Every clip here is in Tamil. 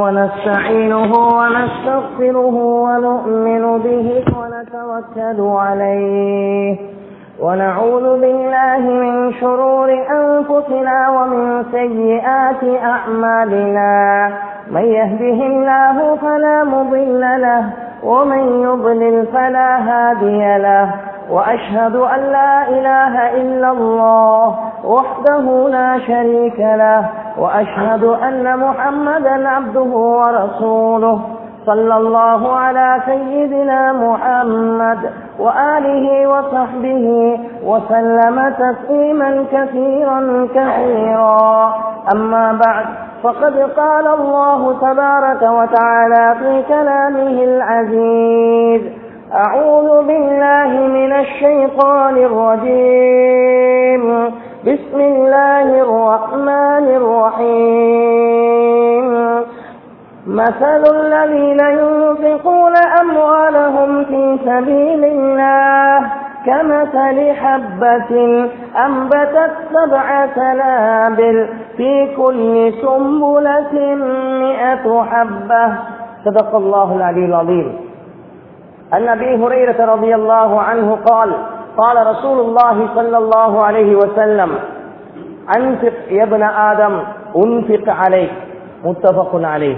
ونستعينه ونستغفره ونؤمن به ونتوكل عليه ونعوذ بالله من شرور أنفسنا ومن سيئات أعمالنا من يهده الله فلا مضل له ومن يضلل فلا هادي له وأشهد أن لا إله إلا الله وحده لا شريك له وأشهد أن محمدا عبده ورسوله صلى الله على سيدنا محمد وآله وصحبه وسلم تسليما كثيرا كثيرا. أما بعد، فقد قال الله تبارك وتعالى في كلامه العزيز: أعوذ بالله من الشيطان الرجيم. بسم الله الرحمن الرحيم. مثل الذين ينفقون أموالهم في سبيل الله كمثل حبة أنبتت 7 سنابل في كل سنبلة 100 حبة. صدق الله العلي العظيم. عن أبي هريرة رضي الله عنه قال: قال رسول الله صلى الله عليه وسلم: أنفق يا ابن آدم أنفق عليك. متفق عليه.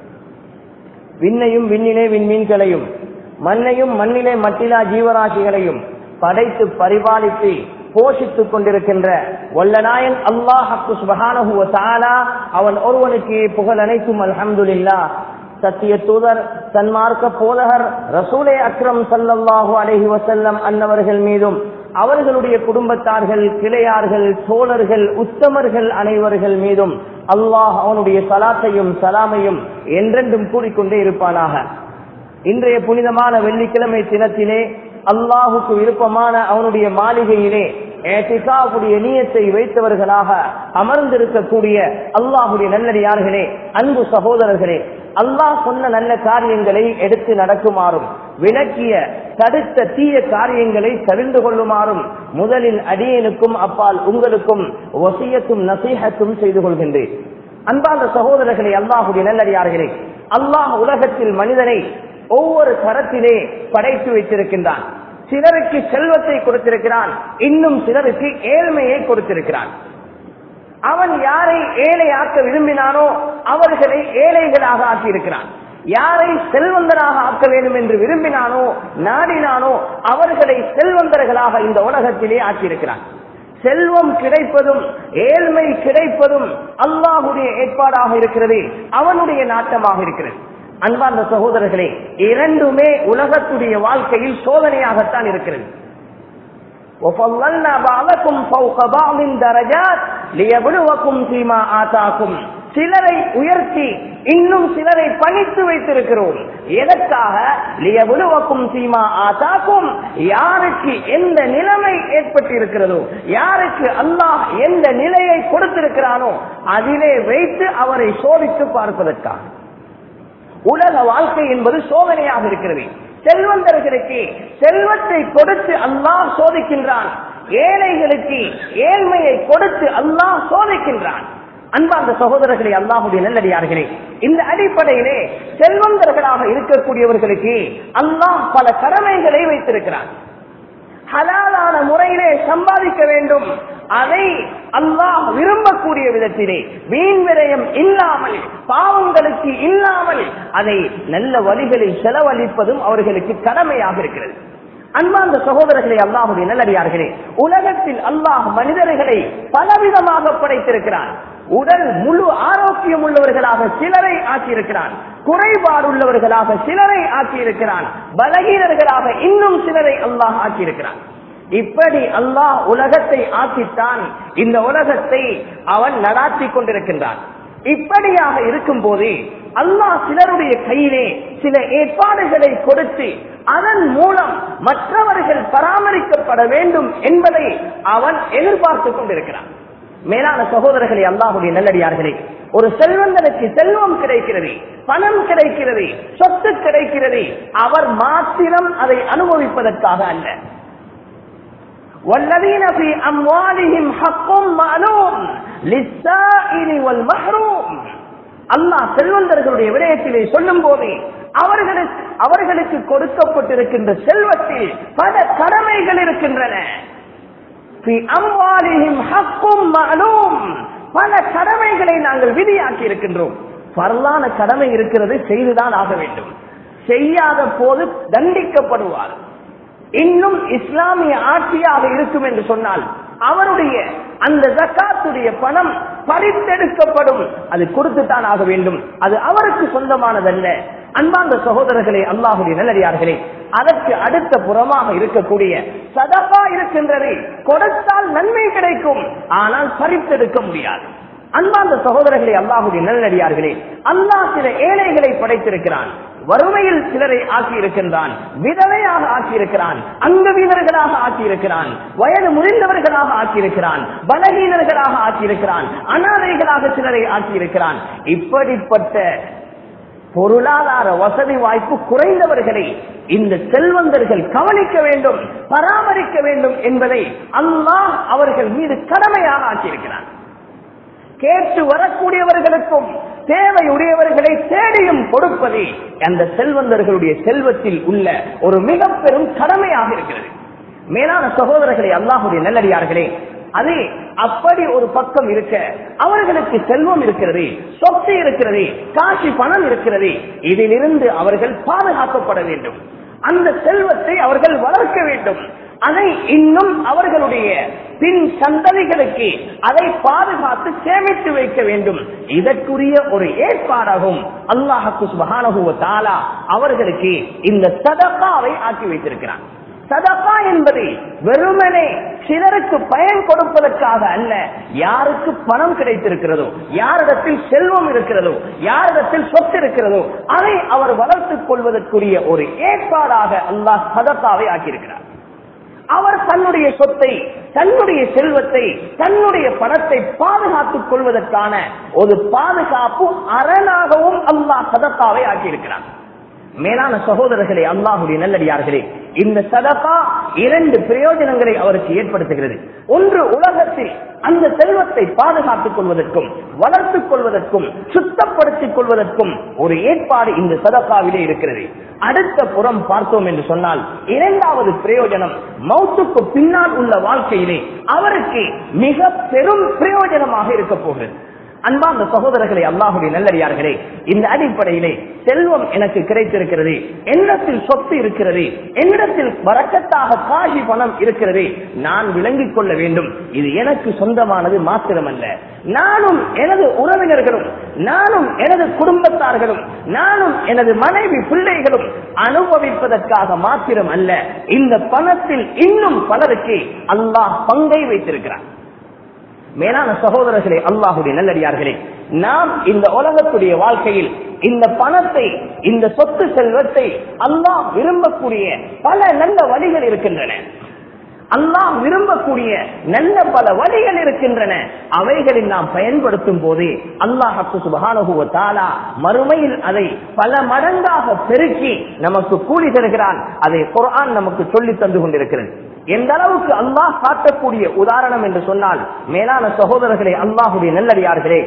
விண்ணையும் விண்ணிலே விண்மீன்களையும் மண்ணையும் மண்ணிலே மட்டிலா ஜீவராசிகளையும் படைத்து பரிபாலித்து போஷித்துக் கொண்டிருக்கின்ற வல்லநாயன் அல்லாஹ் சுப்ஹானஹு வ தஆலா அவன் ஒருவனுக்கு புகழ் அனைத்தும். அல்ஹம்துலில்லாஹ். சத்திய தூதர் சன்மார்க்க போதகர் ரசூலே அக்ரம் ஸல்லல்லாஹு அலைஹி வஸல்லம் அன்னவர்கள் மீதும் அவர்களுடைய குடும்பத்தார்கள், கிளையார்கள், தோழர்கள், உத்தமர்கள் அனைவர்கள் மீதும் அல்லாஹ் அவனுடைய சலாத்தையும் சலாமையும் என்றென்றும் கூறிக்கொண்டே இருப்பானாக. இன்றைய புனிதமான வெள்ளிக்கிழமை தினத்திலே அல்லாஹுக்கு விருப்பமான அவனுடைய மாளிகையிலே ஏத்திகாவுடைய நியத்தை வைத்தவர்களாக அமர்ந்திருக்கக்கூடிய அல்லாஹுடைய நல்லடியார்களே, அன்பு சகோதரர்களே, அல்லாஹ் சொன்ன நல்ல காரியங்களை எடுத்து நடக்குமாறும் விலக்கிய தடுத்த தீய காரியங்களை தவிர்த்து கொள்ளுமாறும் முதலில் அடியேனுக்கும் அப்பால் உங்களுக்கும் வசியத்தும் நசீஹத்தும் செய்து கொள்கின்றேன். அன்பார்ந்த சகோதரர்களே, அல்லாஹுடைய நல்லடியார்களே, அல்லாஹ் உலகத்தில் மனிதனை ஒவ்வொரு தரத்திலே படைத்து வைத்திருக்கின்றான். சிலருக்கு செல்வத்தை கொடுத்திருக்கிறான், இன்னும் சிலருக்கு ஏழ்மையை கொடுத்திருக்கிறான். அவன் யாரை ஏழையாக்க விரும்பினானோ அவர்களை ஏழைகளாக ஆக்கியிருக்கிறான். யாரை செல்வந்தராக ஆக்க வேண்டும் என்று விரும்பினானோ நாடினானோ அவர்களை செல்வந்தர்களாக இந்த உலகத்திலே ஆக்கியிருக்கிறான். செல்வம் கிடைப்பதும் ஏழ்மை கிடைப்பதும் அல்லாஹுடைய ஏற்பாடாக இருக்கிறது, அவனுடைய நாட்டமாக இருக்கிறது. அன்பார்ந்த சகோதரர்களே, இரண்டுமே உலகத்துடைய வாழ்க்கையில் சோதனையாகத்தான் இருக்கிறது. சிலரை உயர்த்தி இன்னும் சிலரை பணித்து வைத்திருக்கிறோம். எதற்காக? லியபுலுவக்கும் சீமா ஆதாக்கும். யாருக்கு எந்த நிலைமை ஏற்பட்டிருக்கிறதோ, யாருக்கு அல்லாஹ் எந்த நிலையை கொடுத்திருக்கிறானோ அதிலே வைத்து அவரை சோதித்து பார்ப்பதற்காக. உலக வாழ்க்கை என்பது சோதனையாக இருக்கிறது. செல்வந்தர்களுக்கு செல்வத்தை கொடுத்து அல்லாஹ் சோதிக்கின்றான், ஏழைகளுக்கு ஏழ்மையை கொடுத்து அல்லாஹ் சோதிக்கின்றான். அன்பார்ந்த சகோதரர்களே, அல்லாஹுடைய நல்லடியார்களே, இந்த அடிப்படையிலே செல்வந்தர்களாக இருக்கக்கூடியவர்களுக்கு அல்லாஹ் பல கடமைகளை வைத்திருக்கிறான். ஹலாலான முறையிலே சம்பாதிக்க வேண்டும். அதை அல்லாஹ் விரும்பக்கூடிய விதத்திலே வீண் விரயம் இல்லாமல், பாவங்களுக்கு இல்லாமல் அதை நல்ல வழிகளில் செலவழிப்பதும் அவர்களுக்கு கடமையாக இருக்கிறது. அன்பார்ந்த சகோதரர்களே, அல்லாஹுடைய நல்லடியார்களே, உலகத்தில் அல்லாஹ் மனிதர்களை பலவிதமாக படைத்திருக்கிறான். உடல் முழு ஆரோக்கியம் உள்ளவர்களாக சிலரை ஆக்கியிருக்கிறான், குறைபாடுள்ளவர்களாக சிலரை ஆக்கியிருக்கிறான், பலகீனர்களாக இன்னும் சிலரை அல்லாஹ் ஆக்கியிருக்கிறான். இப்படி அல்லாஹ் உலகத்தை ஆக்கித்தான் இந்த உலகத்தை அவன் நடாத்தி கொண்டிருக்கின்றான். இப்படியாக இருக்கும் போது அல்லாஹ் சிலருடைய கையிலே சில ஏற்பாடுகளை கொடுத்து அதன் மூலம் மற்றவர்கள் பராமரிக்கப்பட வேண்டும் என்பதை அவன் எதிர்பார்த்துக் கொண்டிருக்கிறான். மேலான சகோதரர்களே, அல்லாஹுடைய நல்லடியார்களே, ஒரு செல்வந்தனுக்கு செல்வம் கிடைக்கிறது, பணம் கிடைக்கிறது, சொத்து கிடைக்கிறது, அவர் மாத்திரம் அதை அனுபவிப்பதற்காக அல்ல. والذين في أموالهم حق معلوم للسائل والمحروم. அல்லாஹ் செல்வந்தர்களுடைய விடயத்திலே சொல்லும் போது அவர்களுக்கு கொடுக்கப்பட்டிருக்கின்ற செல்வத்தில் பல கடமைகள் இருக்கின்றன. பல கடமைகளை நாங்கள் விதியாக்கி இருக்கின்றோம். பரலான கடமை இருக்கிறது, செய்துதான் ஆக வேண்டும். செய்யாத போது தண்டிக்கப்படுவார். இன்னும் இஸ்லாமிய ஆட்சியாக இருக்கும் என்று சொன்னால் அவருடைய அந்த ஜகாத்துடைய பணம் பறித்தெடுக்கப்படும். அது கொடுத்துத்தான் ஆக வேண்டும். அது அவருக்கு சொந்தமானதல்ல. அன்பார்ந்த சகோதரர்களே, அல்லாஹ்வுடைய நல்லடியார்களே, அதற்கு அடுத்த புறமாக இருக்கக்கூடிய சதகா இருக்கின்றது. கொடுத்தால் நன்மை கிடைக்கும், ஆனால் பறித்தெடுக்க முடியாது. அன்பார்ந்த சகோதரர்களே, அல்லாஹ்வுடைய நல்லடியார்களே, அல்லாஹ் சில ஏழைகளை படைத்திருக்கிறான். வறுமையில் சிலரை ஆக்கியிருக்கின்றான், விதவையாக ஆக்கியிருக்கிறான், அங்க வீரர்களாக ஆக்கியிருக்கிறான், வயது முதிர்ந்தவர்களாக ஆக்கியிருக்கிறான், பலகீனர்களாக ஆக்கியிருக்கிறான், அனாதைகளாக சிலரை ஆக்கியிருக்கிறான். இப்படிப்பட்ட பொருளாதார வசதி வாய்ப்பு குறைந்தவர்களை இந்த செல்வந்தர்கள் கவனிக்க வேண்டும், பராமரிக்க வேண்டும் என்பதை அல்லாஹ் அவர்கள் மீது கடமையாக ஆக்கியிருக்கிறான். கேட்டு வரக்கூடியவர்களுக்கும் தேவையுடையவர்களை தேடியும் கொடுப்பதே அந்த செல்வந்தர்களுடைய செல்வத்தில் உள்ள ஒரு மிக பெரும் கடமையாக இருக்கிறது. மேலான சகோதரர்களே, அல்லாஹ்வுடைய நல்லடியார்களே, அது அப்படி ஒரு பக்கம் இருக்க அவர்களுக்கு செல்வம் இருக்கிறது, சொத்து இருக்கிறது, காட்சி பணம் இருக்கிறது. இதிலிருந்து அவர்கள் பாதுகாக்கப்பட வேண்டும். அந்த செல்வத்தை அவர்கள் வளர்க்க வேண்டும். அதை இன்னும் அவர்களுடைய பின் சந்ததிகளுக்கு அதை பாதுகாத்து சேமித்து வைக்க வேண்டும். இதற்குரிய ஒரு ஏற்பாடாகும் அல்லாஹ் சுப்ஹானஹு வ தஆலா அவர்களுக்கு இந்த சதகாவை ஆக்கி வைத்திருக்கிறார். சதகா என்பது வெறுமனே சிலருக்கு பயன் கொடுப்பதற்காக அல்ல. யாருக்கு பணம் கிடைத்திருக்கிறதோ, யாரிடத்தில் செல்வம் இருக்கிறதோ, யாரிடத்தில் சொத்து இருக்கிறதோ அதை அவர் வளர்த்துக் கொள்வதற்குரிய ஒரு ஏற்பாடாக அல்லாஹ் சதகாவை ஆக்கியிருக்கிறார். அவர் தன்னுடைய சொத்தை, தன்னுடைய செல்வத்தை, தன்னுடைய பணத்தை பாதுகாத்துக் கொள்வதற்கான ஒரு பாதுகாப்பு அரணாகவும் அல்லாஹ் சதகாவை ஆக்கியிருக்கிறார். மேலான சகோதரர்களே, அல்லாஹ்வுடைய நல்லடியார்களே, இந்த சதகா இரண்டு பிரயோஜனங்களை அவருக்கு ஏற்படுத்துகிறது. ஒன்று, உலகத்தில் அந்த செல்வத்தை பாதுகாத்துக் கொள்வதற்கும் வளர்த்துக் கொள்வதற்கும் சுத்தப்படுத்திக் கொள்வதற்கும் ஒரு ஏற்பாடு இந்த சதகாவிலே இருக்கிறது. அடுத்த புறம் பார்த்தோம் என்று சொன்னால் இரண்டாவது பிரயோஜனம் மௌத்துக்கு பின்னால் உள்ள வாழ்க்கையிலே அவருக்கு மிக பெரும் பிரயோஜனமாக இருக்க போகிறது. அன்பார்ந்த சகோதரர்களே, அல்லாஹ்வுடைய நல்லடியார்களே, இந்த அடிப்படையிலே செல்வம் எனக்கு கிடைத்திருக்கிறது, என்னிடத்தில் சொத்து இருக்கிறது, என்னிடத்தில் வரக்கத்தாக காசி பணம் இருக்கிறது, நான் விளங்கிக் கொள்ள வேண்டும். இது எனக்கு சொந்தமானது மாத்திரமல்ல, நானும் எனது உறவினர்களும், நானும் எனது குடும்பத்தார்களும், நானும் எனது மனைவி பிள்ளைகளும் அனுபவிப்பதற்காக மாத்திரம் அல்ல. இந்த பணத்தில் இன்னும் பலருக்கு அல்லாஹ் பங்கை வைத்திருக்கிறார். மேலான சகோதரர்களே, அல்லாஹ்வுடைய நல்லடியார்களே, நாம் இந்த உலகத்துடைய வாழ்க்கையில் இந்த பணத்தை, இந்த சொத்து செல்வத்தை அல்லாஹ் விரும்பக்கூடிய பல நல்ல வழிகள் இருக்கின்றன. அல்லாஹ் விரும்பக்கூடிய நல்ல பல வழிகள் இருக்கின்றன. அவைகளில் நாம் பயன்படுத்தும் போது அல்லாஹ் சுப்ஹானஹு வ தஆலா மறுமையில் அதை பல மடங்காக பெருக்கி நமக்கு கூலி தருகிறான். அதை குர்ஆன் நமக்கு சொல்லி தந்து கொண்டிருக்கிறது. எந்த அளவுக்கு அல்லாஹ் காட்டக்கூடிய உதாரணம் என்று சொன்னால், மேலான சகோதரர்களே, அல்லாஹ்வுடைய நல்லடியார்களே,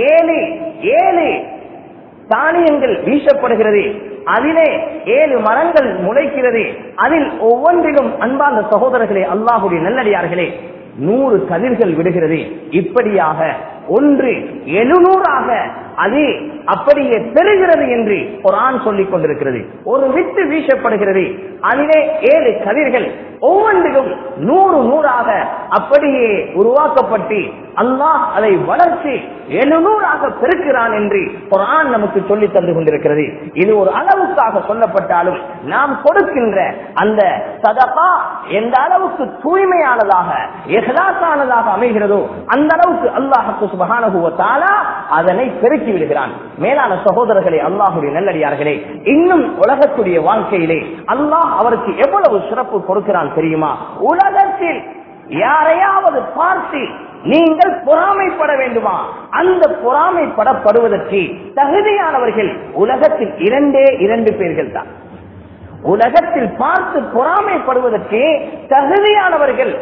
7 தானியங்கள் வீசப்படுகிறது, அதிலே 7 மரங்கள் முளைக்கிறது, அதில் ஒவ்வொன்றிலும் அன்பார்ந்த சகோதரர்களே, அல்லாஹ்வுடைய நல்லடியார்களே, 100 கதிர்கள் விடுகிறது. இப்படியாக ஒன்று 700 அது அப்படியே பெறுகிறது என்று குர்ஆன் சொல்லிக் கொண்டிருக்கிறது. ஒரு வித்து வீசப்படுகிறது, அதிலே 7 கதிர்கள் ஒவ்வொன்றிலும் 100 அப்படியே உருவாக்கப்பட்டு அல்லாஹ் அதை வளர்ச்சி 700 பெருக்கிறான் என்று குர்ஆன் நமக்கு சொல்லி தந்து கொண்டிருக்கிறது. இது ஒரு அளவுக்காக சொல்லப்பட்டாலும் நாம் கொடுக்கின்ற அந்த சதகா எந்த அளவுக்கு தூய்மையானதாக இஹ்லாஸானதாக அமைகிறதோ அந்த அளவுக்கு அல்லாஹ் சுப்ஹானஹு வ தஆலா அதனை பெருக்கி விடுகிறான். மேலான சகோதரர்களே, அல்லாஹ்வுடைய நல்லடியார்களே, இன்னும் உலகத்துடைய வாழ்க்கையிலே அல்லாஹ் அவருக்கு எவ்வளவு சிறப்பு கொடுக்கிறான் தெரியுமா? உலகத்தில் யாரையாவது பார்த்து நீங்கள் பொறாமைப்பட வேண்டுமா? அந்த பொறாமைப்படப்படுவதற்கு தகுதியானவர்கள் உலகத்தில் 2 பேர்கள் தான். உலகத்தில் பார்த்து பொறாமைப்படுவதற்கு தகுதியானவர்கள்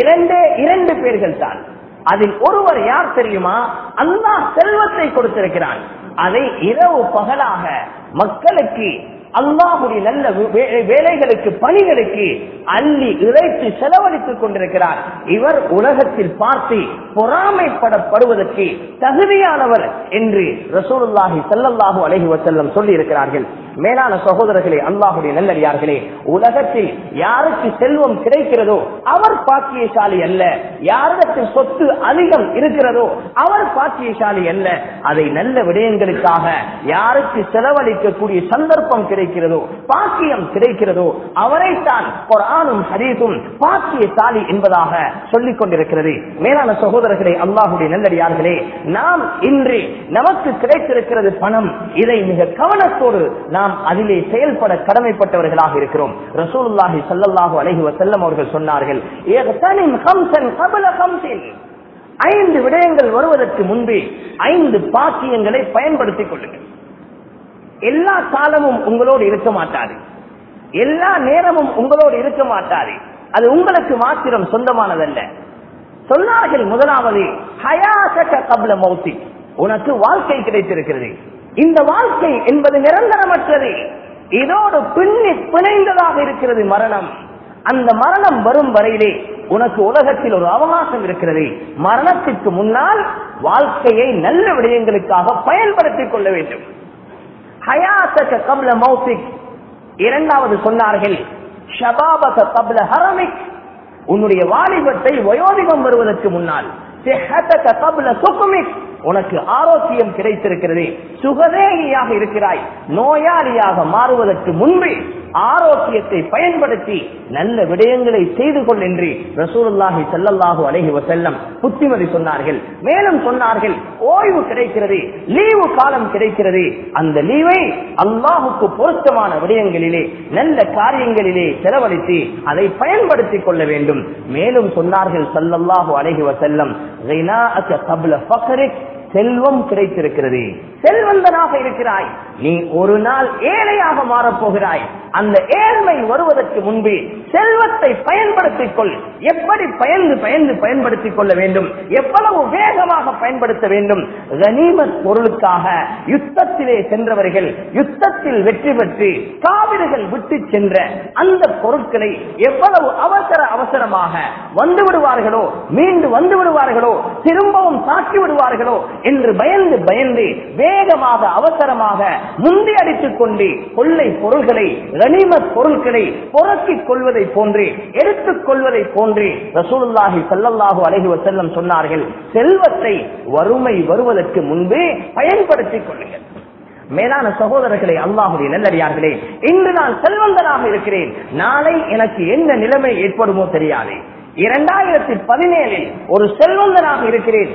2 பேர்கள் தான். அதில் ஒருவர் யார் தெரியுமா? அல்லாஹ் செல்வத்தை கொடுத்திருக்கிறான், அதை இரவு பகலாக மக்களுக்கு அல்லாஹுடைய நல்ல வேலைகளுக்கு பணிகளுக்கு அள்ளி இறைத்து செலவழித்துக் கொண்டிருக்கிறார். இவர் உலகத்தில் பார்த்து பொறாமைப்படப்படுவதற்கு தகுதியானவர் என்று ரசூலுல்லாஹி ஸல்லல்லாஹு அலைஹி வஸல்லம் சொல்லி இருக்கிறார்கள். மேலான சகோதரர்களே, அல்லாஹுடைய நல்லடியார்களே, உலகத்தில் யாருக்கு செல்வம் கிடைக்கிறதோ அவர் பாக்கியசாலி அல்ல. யாரிடத்தில் சொத்து அதிகம் இருக்கிறதோ அவர் பாக்கியசாலி அல்ல. அதை நல்ல விடயங்களுக்காக யாருக்கு செலவழிக்கக்கூடிய சந்தர்ப்பம் கிடைக்கிறதோ, பாக்கியம் கிடைக்கிறதோ, அவரைத்தான் குர்ஆனும் ஹதீஸும் பாக்கியசாலி என்பதாக சொல்லிக் கொண்டிருக்கிறது. மேலான சகோதரர்களே, அல்லாஹுடைய நல்லடியார்களே, நாம் இன்று நமக்கு கிடைத்திருக்கிறது பணம். இதை மிக கவனத்தோடு நாம் அதிலே செயல்பட கடமைப்பட்டவர்களாக இருக்கிறோம். ரசூலுல்லாஹி ஸல்லல்லாஹு அலைஹி வஸல்லம் அவர்கள் சொன்னார்கள், இக்தனிம் கம்ஸன் கப்ல கம்ஸின், 5 விடயங்கள் வருவதற்கு முன்பே 5 பாக்கியங்களை பயன்படுத்திக் கொள்ளுங்கள். எல்லா காலமும் உங்களோடு இருக்க மாட்டாது, எல்லா நேரமும் உங்களோடு இருக்க மாட்டாது. அது உங்களுக்கு மாத்திரம் சொந்தமானதல்ல. சொன்னார்கள், முதலாவது ஹயாஸக கப்ல மௌத்திக், உனக்கு வாழ்க்கை கிடைத்திருக்கிறது. இந்த வாழ்க்கை என்பது நிரந்தரமற்றது, இதோடு பிணைந்ததாக இருக்கிறது மரணம். அந்த மரணம் வரும் வரையிலே உனக்கு உலகத்தில் ஒரு அவகாசம் இருக்கிறது. மரணத்திற்கு முன்னால் வாழ்க்கையை நல்ல விடயங்களுக்காக பயன்படுத்திக் கொள்ள வேண்டும். ஹயாஸக கப்ல மௌத்திக். இரண்டாவது சொன்னார்கள், ஷபாபக கப்ல ஹரமிக், உன்னுடைய வாலிபத்தை வயோதிகம் வருவதற்கு முன்னால். சிஹ்ஹதக கப்ல சுக்மிக், உனக்கு ஆரோக்கியம் கிடைத்திருக்கிறது, சுகதேகியாக இருக்கிறாய். நோயாளியாக மாறுவதற்கு முன்பே ஆரோக்கியத்தை பயன்படுத்தி நல்ல விடயங்களை செய்து கொள் என்று ரசூலுல்லாஹி ஸல்லல்லாஹு அலைஹி வஸல்லம் புத்திமதி சொன்னார்கள். மேலும் சொன்னார்கள், ஓய்வு கிடைக்கிறது, லீவு காலம் கிடைக்கிறது. அந்த லீவை அல்லாஹுக்கு பொருத்தமான விடயங்களிலே நல்ல காரியங்களிலே செலவழித்து அதை பயன்படுத்திக் கொள்ள வேண்டும். மேலும் சொன்னார்கள் ஸல்லல்லாஹு அலைஹி வஸல்லம், கினாஅக கப்ல ஃபக்ரிக், செல்வம் கிடைத்திருக்கிறது, செல்வந்தனாக இருக்கிறாய், நீ ஒரு நாள் ஏழையாக மாறப்போகிறாய். அந்த ஏழ்மை வருவதற்கு முன்பே செல்வத்தை பயன்படுத்திக் கொள். எப்படி பயன்படுத்திக் கொள்ள வேண்டும், எவ்வளவு வேகமாக பயன்படுத்த வேண்டும். கனிமத் பொருளுக்காக யுத்தத்திலே சென்றவர்கள் யுத்தத்தில் வெற்றி பெற்று காவிர்கள் விட்டு சென்ற அந்த பொருட்களை எவ்வளவு அவசரமாக வந்து விடுவார்களோ, மீண்டு வந்து விடுவார்களோ, திரும்பவும் தாக்கி விடுவார்களோ என்று பயந்து வேகமாக அவசரமாக முந்தி அடித்துக் கொண்டு கொள்ளை பொருள்களை, கனிமத் பொருட்களை பொறுக்கிக் கொள்வதை போன்று, எடுத்துக் கொள்வதை போன்று ரசூலுல்லாஹி ஸல்லல்லாஹு அலைஹி வஸல்லம் சொன்னார்கள், செல்வத்தை வறுமை வருவதற்கு முன்பே பயன்படுத்திக் கொள்ளுங்கள். மேலான சகோதரர்களே, அல்லாஹுடைய நல்லடியார்களே, இன்று நான் செல்வந்தனாக இருக்கிறேன், நாளை எனக்கு என்ன நிலைமை ஏற்படுமோ தெரியாது. 2017 ஒரு செல்வந்தனாக இருக்கிறேன்,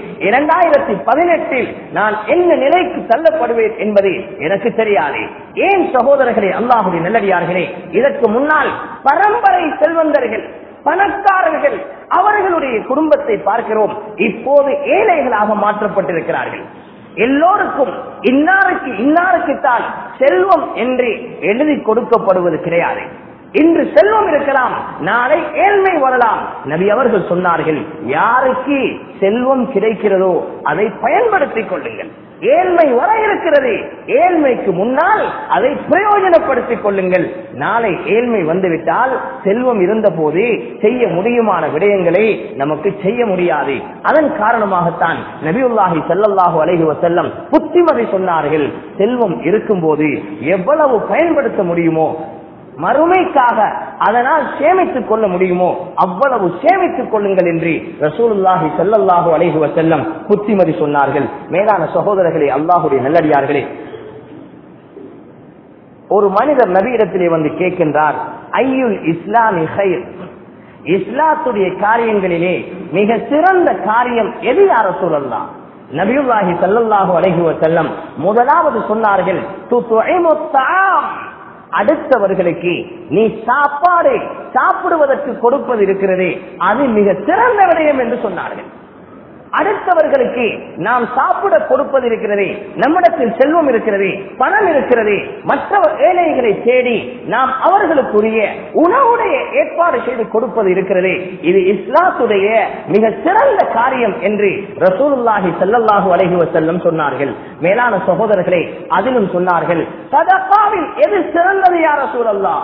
2018 நான் என்ன நிலைக்கு தள்ளப்படுவேன் என்பது எனக்கு தெரியாது. ஏன் சகோதரர்களே, அல்லாஹுடைய நல்லடியார்களே, இதற்கு முன்னால் பரம்பரை செல்வந்தர்கள், பணக்காரர்கள், அவர்களுடைய குடும்பத்தை பார்க்கிறோம். இப்போது ஏழைகளாக மாற்றப்பட்டிருக்கிறார்கள். எல்லோருக்கும் இன்னாருக்குத்தான் செல்வம் என்று எழுதி கொடுக்கப்படுவது கிடையாது. இன்று செல்வம் இருக்கலாம், நாளை ஏழ்மை வரலாம். நபி அவர்கள் சொன்னார்கள், யாருக்கு செல்வம் கிடைக்கிறதோ அதை பயன்படுத்திக் கொள்ளுங்கள். ஏழ்மை வர இருக்கிறது, ஏழ்மைக்கு முன்னால் அதை பிரயோஜனப்படுத்திக் கொள்ளுங்கள். நாளை ஏழ்மை வந்துவிட்டால் செல்வம் இருந்த போது செய்ய முடியுமான விடயங்களை நமக்கு செய்ய முடியாது. அதன் காரணமாகத்தான் நபியுல்லாஹி ஸல்லல்லாஹு அலைஹி வஸல்லம் புத்திமதி சொன்னார்கள், செல்வம் இருக்கும் போது எவ்வளவு பயன்படுத்த முடியுமோ, மறுமைக்காக அதனால் சேமித்துக் கொள்ள முடியுமோ அவ்வளவு சேமித்துக் கொள்ளுங்கள் என்று ரசூலுல்லாஹி ஸல்லல்லாஹு அலைஹி வஸல்லம் புத்திமதி சொன்னார்கள். மேலான சகோதரர்களே, அல்லாஹ்வுடைய நல்லடியார்களே, ஒரு மனிதர் நபியிடத்திலே வந்து கேட்கின்றார், ஐயுல் இஸ்லாமி கைர், இஸ்லாத்துடைய காரியங்களிலே மிக சிறந்த காரியம் எது யா ரசூலல்லாஹ்? நபியுல்லாஹி ஸல்லல்லாஹு அலைஹி வஸல்லம் முதலாவது சொன்னார்கள், துத்இமுத் தஆம், அடுத்தவர்களுக்கு நீ சாப்பாடு சாப்பிடுவதற்கு கொடுப்பது இருக்கிறதே அது மிக சிறந்த விடயம் என்று சொன்னார்கள். அடுத்தவர்களுக்கு நாம் சாப்பிட கொடுப்பது இருக்கிறதே, நம்மிடத்தில் செல்வம் இருக்கிறது, பணம் இருக்கிறது, மற்ற ஏழைகளை தேடி நாம் அவர்களுக்குரிய உணவுடைய ஏற்பாடு செய்து கொடுப்பது இருக்கிறது. இது இஸ்லாத்துடைய மிக சிறந்த காரியம் என்று ரசூலுல்லாஹி ஸல்லல்லாஹு அலைஹி வஸல்லம் சொன்னார்கள். மேலான சகோதரர்களே, அதிலும் சொன்னார்கள், சதகாவில் எது சிறந்தது யா ரசூலல்லாஹ்?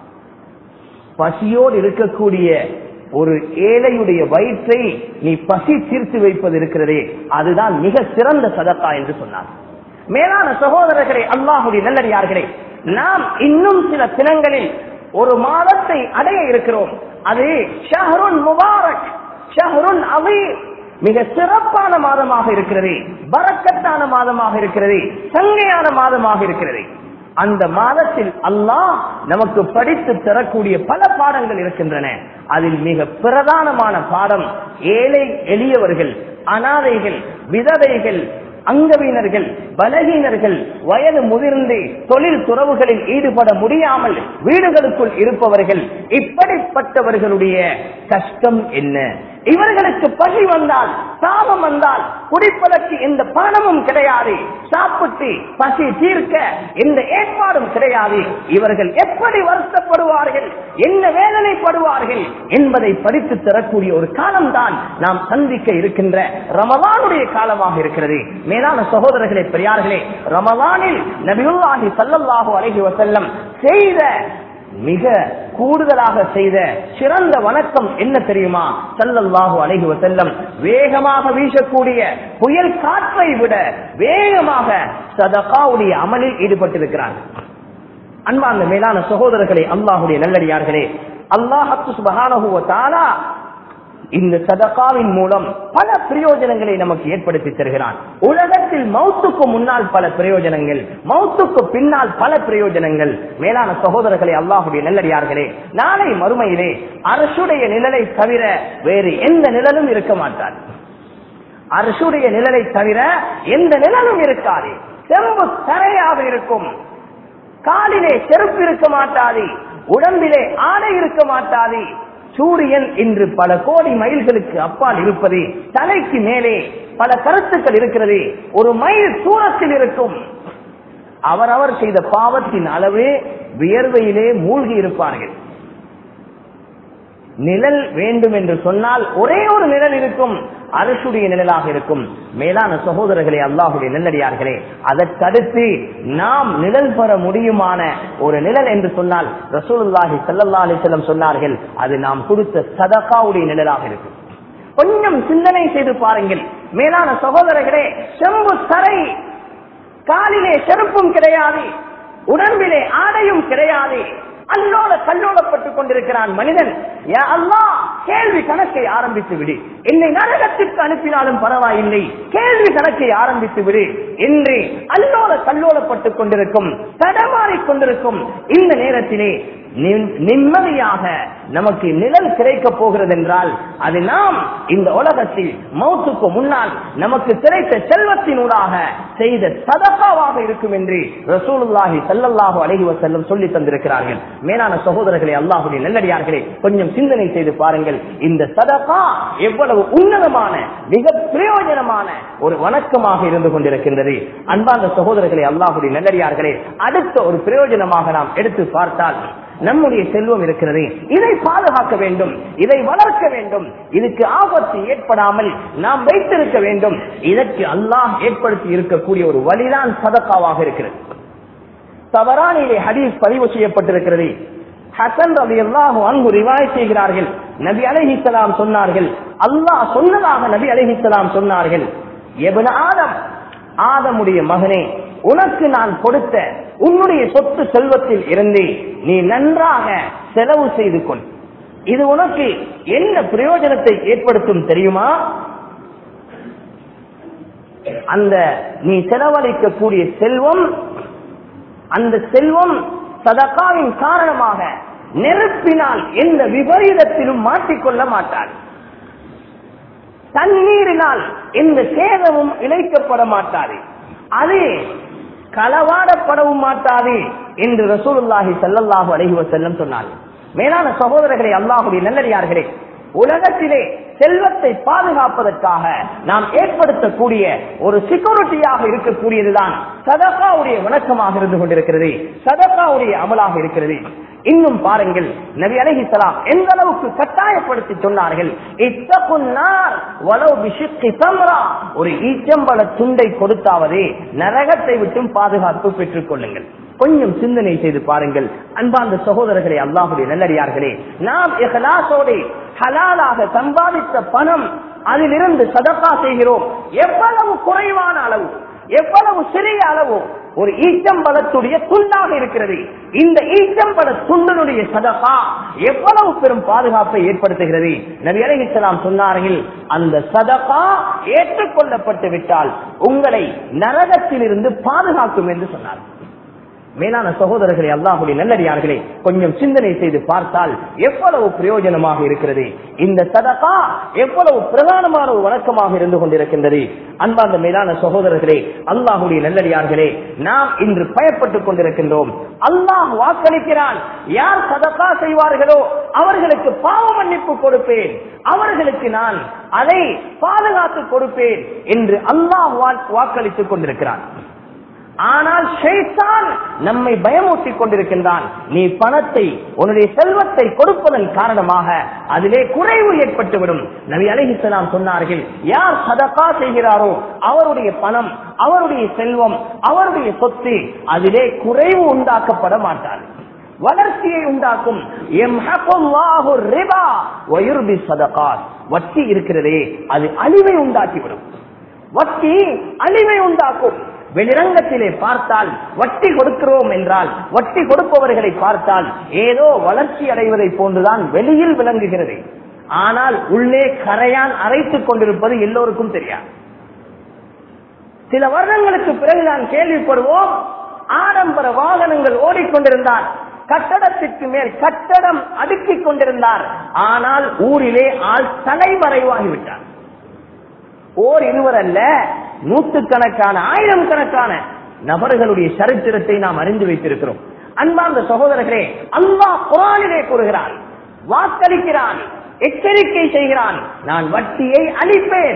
பசியோடு இருக்கக்கூடிய ஒரு ஏழையுடைய வயிற்றை நீ பசி தீர்த்து வைப்பது இருக்கிறதே, அதுதான் மிக சிறந்த சதகா என்று சொன்னார். மேலான சகோதரர்களே, அல்லாஹுடைய நல்லடியார்களே, நாம் இன்னும் சில தினங்களில் ஒரு மாதத்தை அடைய இருக்கிறோம். அது ஷஹ்ருன் முபாரக், ஷஹ்ருன் அஸீம், மிக சிறப்பான மாதமாக இருக்கிறது, பரக்கத்தான மாதமாக இருக்கிறது, சங்கையான மாதமாக இருக்கிறது. அந்த மாதத்தில் அல்லாஹ் நமக்கு படித்து தரக்கூடிய பல பாடங்கள் இருக்கின்றன. அதில் மிக பிரதானமான பாடம் ஏழை எளியவர்கள், அனாதைகள், விதவைகள், அங்கவீனர்கள், பலகீனர்கள், வயது முதிர்ந்து தொழில் துறவுகளில் ஈடுபட முடியாமல் வீடுகளுக்குள் இருப்பவர்கள், இப்படிப்பட்டவர்களுடைய கஷ்டம் என்ன? இவர்களுக்கு பசி வந்தால், தாபம் வந்தால் குடிப்பதற்கு எந்த பணமும் கிடையாது, சாப்பிட்டு பசி தீர்க்க எந்த ஏற்பாடும் கிடையாது. இவர்கள் எப்படி வருத்தப்படுவார்கள், என்ன வேதனைப்படுவார்கள் என்பதை படித்து தரக்கூடிய ஒரு காலம்தான் நாம் சந்திக்க இருக்கின்ற ரமலானுடைய காலமாக இருக்கிறது. மேலான சகோதரர்களே, பெரியார்களே, ரமலானில் நபியுல்லாஹி ஸல்லல்லாஹு அலைஹி வஸல்லம் செய்த மிக கூடுதலாக செய்த சிறந்த வணக்கம் என்ன தெரியுமா? ஸல்லல்லாஹு அலைஹி வஸல்லம் வேகமாக வீசக்கூடிய புயல் காற்றை விட வேகமாக சதகாவுடைய அமலில் ஈடுபட்டிருக்கிறார்கள். அன்பார்ந்த மேலான சகோதரர்களே, அல்லாஹுடைய நல்லடியார்களே, அல்லாஹ் சுப்ஹானஹு வ தஆலா இந்த சதகாவின் மூலம் பல பிரயோஜனங்களை நமக்கு ஏற்படுத்தி தருகிறான். உலகத்தில் மௌத்துக்கு முன்னால் பல பிரயோஜனங்கள், மௌத்துக்கு பின்னால் பல பிரயோஜனங்கள். மேலான சகோதரர்களே, அல்லாஹுடைய நல்லடியார்களே, நாளை மறுமையிலே அரசுடைய நிழலை தவிர வேறு எந்த நிழலும் இருக்க மாட்டார். அரசுடைய நிழலை தவிர எந்த நிழலும் இருக்காது. செம்பு தரையாக இருக்கும், காலிலே செருப்பு இருக்க மாட்டாது, உடம்பிலே ஆடை இருக்க மாட்டாது. சூரியன் இன்று பல கோடி மைல்களுக்கு அப்பால் இருப்பது, தலைக்கு மேலே பல கருத்துக்கள் இருக்கிறது, ஒரு மைல் தூரத்தில் இருக்கும். அவரவர் செய்த பாவத்தின் அளவு வியர்வையிலே மூழ்கி இருப்பார்கள். நிழல் வேண்டும் என்று சொன்னால் ஒரே ஒரு நிழல் இருக்கும், அரசுடைய நிழலாக இருக்கும். மேலான சகோதரர்களே, அல்லாஹுடைய நல்லடியார்களே, அதற்கடுத்து நாம் நிழல் பெற முடியுமான ஒரு நிழல் என்று சொன்னால் ரசூலுல்லாஹி ஸல்லல்லாஹு அலைஹி வஸல்லம் சொன்னார்கள், அது நாம் கொடுத்த சதகாவுடைய நிழலாக இருக்கும். கொஞ்சம் சிந்தனை செய்து பாருங்கள். மேலான சகோதரர்களே, செம்பு தரை, காலிலே செருப்பும் கிடையாது, உடம்பிலே ஆடையும் கிடையாது, அல்லோல கல்லோலப்பட்டுக் கொண்டிருக்கிறான் மனிதன். யா அல்லாஹ், கேள்வி கணக்கை ஆரம்பித்து விடு, என்னை நரகத்திற்கு அனுப்பினாலும் பரவாயில்லை, கேள்வி கணக்கை ஆரம்பித்து விடு என்று அல்லோல கல்லோலப்பட்டுக் கொண்டிருக்கும், தடமாறிக் கொண்டிருக்கும் இந்த நேரத்திலே நிம்மதியாக நமக்கு நிழல் கிடைக்க போகிறது என்றால் அது நாம் இந்த உலகத்தில் மௌத்துக்கு முன்னால் நமக்கு கிடைத்த செல்வத்தினூடாக செய்த சதகாவாக இருக்கும் என்று ரசூலுல்லாஹி ஸல்லல்லாஹு அலைஹி வஸல்லம் சொல்லி தந்திருக்கிறார்கள். மேலான சகோதரர்களே, அல்லாஹ்வுடைய நல்லடியார்களே, கொஞ்சம் சிந்தனை செய்து பாருங்கள். இந்த சதகா எவ்வளவு உன்னதமான மிக பிரயோஜனமான ஒரு வணக்கமாக இருந்து கொண்டிருக்கின்றது. அன்பார்ந்த சகோதரர்களே, அல்லாஹ்வுடைய நல்லடியார்களே, அடுத்த ஒரு பிரயோஜனமாக நாம் எடுத்து பார்த்தால், நம்முடைய செல்வம் இருக்கிறது, இதை பாதுகாக்க வேண்டும், இதை வளர்க்க வேண்டும், இதுக்கு ஆபத்து ஏற்படாமல் நாம் வைத்திருக்க வேண்டும். இதற்கு அல்லாஹ் ஏற்படுத்தி இருக்கக்கூடிய ஒரு வழிதான் சதகாவாக இருக்கிறது. தபரானிலே ஹதீஸ் பதிவு செய்யப்பட்டிருக்கிறது. ஹசன் ரலியல்லாஹு அன்ஹு ரிவாயத் செய்கிறார்கள், நபி அலைஹிஸ்ஸலாம் சொன்னார்கள், அல்லாஹ் சொன்னதாக நபி அலைஹிஸ்ஸலாம் சொன்னார்கள், இப்னு ஆதம், ஆதமுடைய மகனே, உனக்கு நான் கொடுத்த உன்னுடைய சொத்து செல்வத்தில் இருந்து நீ நன்றாக செலவு செய்து கொள். இது உனக்கு என்ன பிரயோஜனத்தை ஏற்படுத்தும் தெரியுமா? அந்த நீ செலவழிக்கக்கூடிய செல்வம், அந்த செல்வம் சதகாவின் காரணமாக நெருப்பினால் எந்த விபரீதத்திலும் மாட்டிக்கொள்ள மாட்டார். தண்ணீரினால் எந்த சேதமும் இழைக்கப்பட மாட்டாது, அது களவாடப்படவும் மாட்டாது என்று ரசூலுல்லாஹி ஸல்லல்லாஹு அலைஹி வஸல்லம் சொன்னார்கள். மேலான சகோதரர்களே, அல்லாஹ்வுடைய நல்லடியார்களே, உலகத்திலே செல்வத்தை பாதுகாப்பதற்காக நாம் ஏற்படுத்தக்கூடிய ஒரு செக்யூரிட்டியாக இருக்கக்கூடியதுதான் சதகாவுடைய வணக்கமாக இருந்து கொண்டிருக்கிறது, சதகாவுடைய அமலாக இருக்கிறது. இன்னும் பாருங்கள், நபி அலைஹிஸ்ஸலாம் எந்த அளவுக்கு கட்டாயப்படுத்தி சொன்னார்கள், ஒரு ஈச்சம்பழ துண்டை கொடுத்தாவது நரகத்தை விட்டும் பாதுகாப்பு பெற்றுக் கொள்ளுங்கள். கொஞ்சம் சிந்தனை செய்து பாருங்கள் அன்பார்ந்த சகோதரர்களே, அல்லாஹ்வுடைய நல்லடியார்களே. நாம் இஹ்லாஸோடு ஹலாலாக சம்பாதித்த பணம், அதிலிருந்து சதகா செய்கிறோம். எவ்வளவு குறைவான அளவு, எவ்வளவு சிறிய அளவு ஒரு ஈச்சம்பழத்துடைய துண்டாக இருக்கிறது. இந்த ஈச்சம்பழ துண்டனுடைய சதகா எவ்வளவு பெரும் பாதுகாப்பை ஏற்படுத்துகிறது. நபி அலைஹிஸ்ஸலாம் சொன்னார்கள், அந்த சதகா ஏற்றுக்கொள்ளப்பட்டு விட்டால் உங்களை நரகத்திலிருந்து பாதுகாக்கும் என்று சொன்னார். மேலான சகோதரர்களே, அல்லாஹ்வுடைய நல்லடியார்களே, கொஞ்சம் சிந்தனை செய்து பார்த்தால் எவ்வளவு பிரயோஜனமாக இருக்கிறது. இந்த சதகா எவ்வளவு பிரதானமான ஒரு வணக்கமாக இருந்து கொண்டிருக்கின்றது. அன்பார்ந்த மேலான சகோதரர்களே, அல்லாஹ்வுடைய நல்லடியார்களே, நாம் இன்று பயப்பட்டுக் கொண்டிருக்கின்றோம். அல்லாஹ் வாக்களிக்கிறான், யார் சதகா செய்வார்களோ அவர்களுக்கு பாவ மன்னிப்பு கொடுப்பேன், அவர்களுக்கு நான் அதை பாதுகாத்து கொடுப்பேன் என்று அல்லாஹ் வாக்களித்துக் கொண்டிருக்கிறான். ஆனால் ஷைத்தான் நம்மை பயமூட்டிக் கொண்டிருக்கின்றான். நீ பணத்தை, உன்னுடைய செல்வத்தை கொடுப்பதன் காரணமாக அதிலே குறைவு ஏற்பட்டுவிடும். நபி அலைஹிஸ்ஸலாம் சொன்னார்கள், யார் சதகா செய்கிறாரோ அவருடைய பணம், அவருடைய செல்வம், அவருடைய சொத்து அதிலே குறைவு உண்டாக்கப்பட மாட்டார், வளர்ச்சியை உண்டாக்கும். வட்டி இருக்கிறதே அது அழிவை உண்டாக்கிவிடும். வட்டி அழிவை உண்டாக்கும். வெளிரங்கத்திலே பார்த்தால் வட்டி கொடுக்கிறோம் என்றால், வட்டி கொடுப்பவர்களை பார்த்தால் ஏதோ வளர்ச்சி அடைவதை போன்றுதான் வெளியில் விளங்குகிறது. ஆனால் உள்ளே கரையான் அரைத்துக் கொண்டிருப்பது எல்லோருக்கும் தெரியாது. சில வருடங்களுக்கு பிறகுதான் கேள்விப்படுவோம், ஆடம்பர வாகனங்கள் ஓடிக்கொண்டிருந்தார், கட்டடத்திற்கு மேல் கட்டடம் அடுக்கிக் கொண்டிருந்தார், ஆனால் ஊரிலே ஆள் தலைமறைவாகிவிட்டார். ஓர் இருவர் அல்ல, நூற்றுக்கணக்கான, ஆயிரக்கணக்கான நபர்களுடைய சரித்திரத்தை நாம் அறிந்து வைத்திருக்கிறோம். அன்பார்ந்த சகோதரர்களே, அல்லாஹ் குர்ஆனிலே கூறுகிறான், வாக்களிக்கிறான், எச்சரிக்கை செய்கிறான், நான் வட்டியை அழிப்பேன்.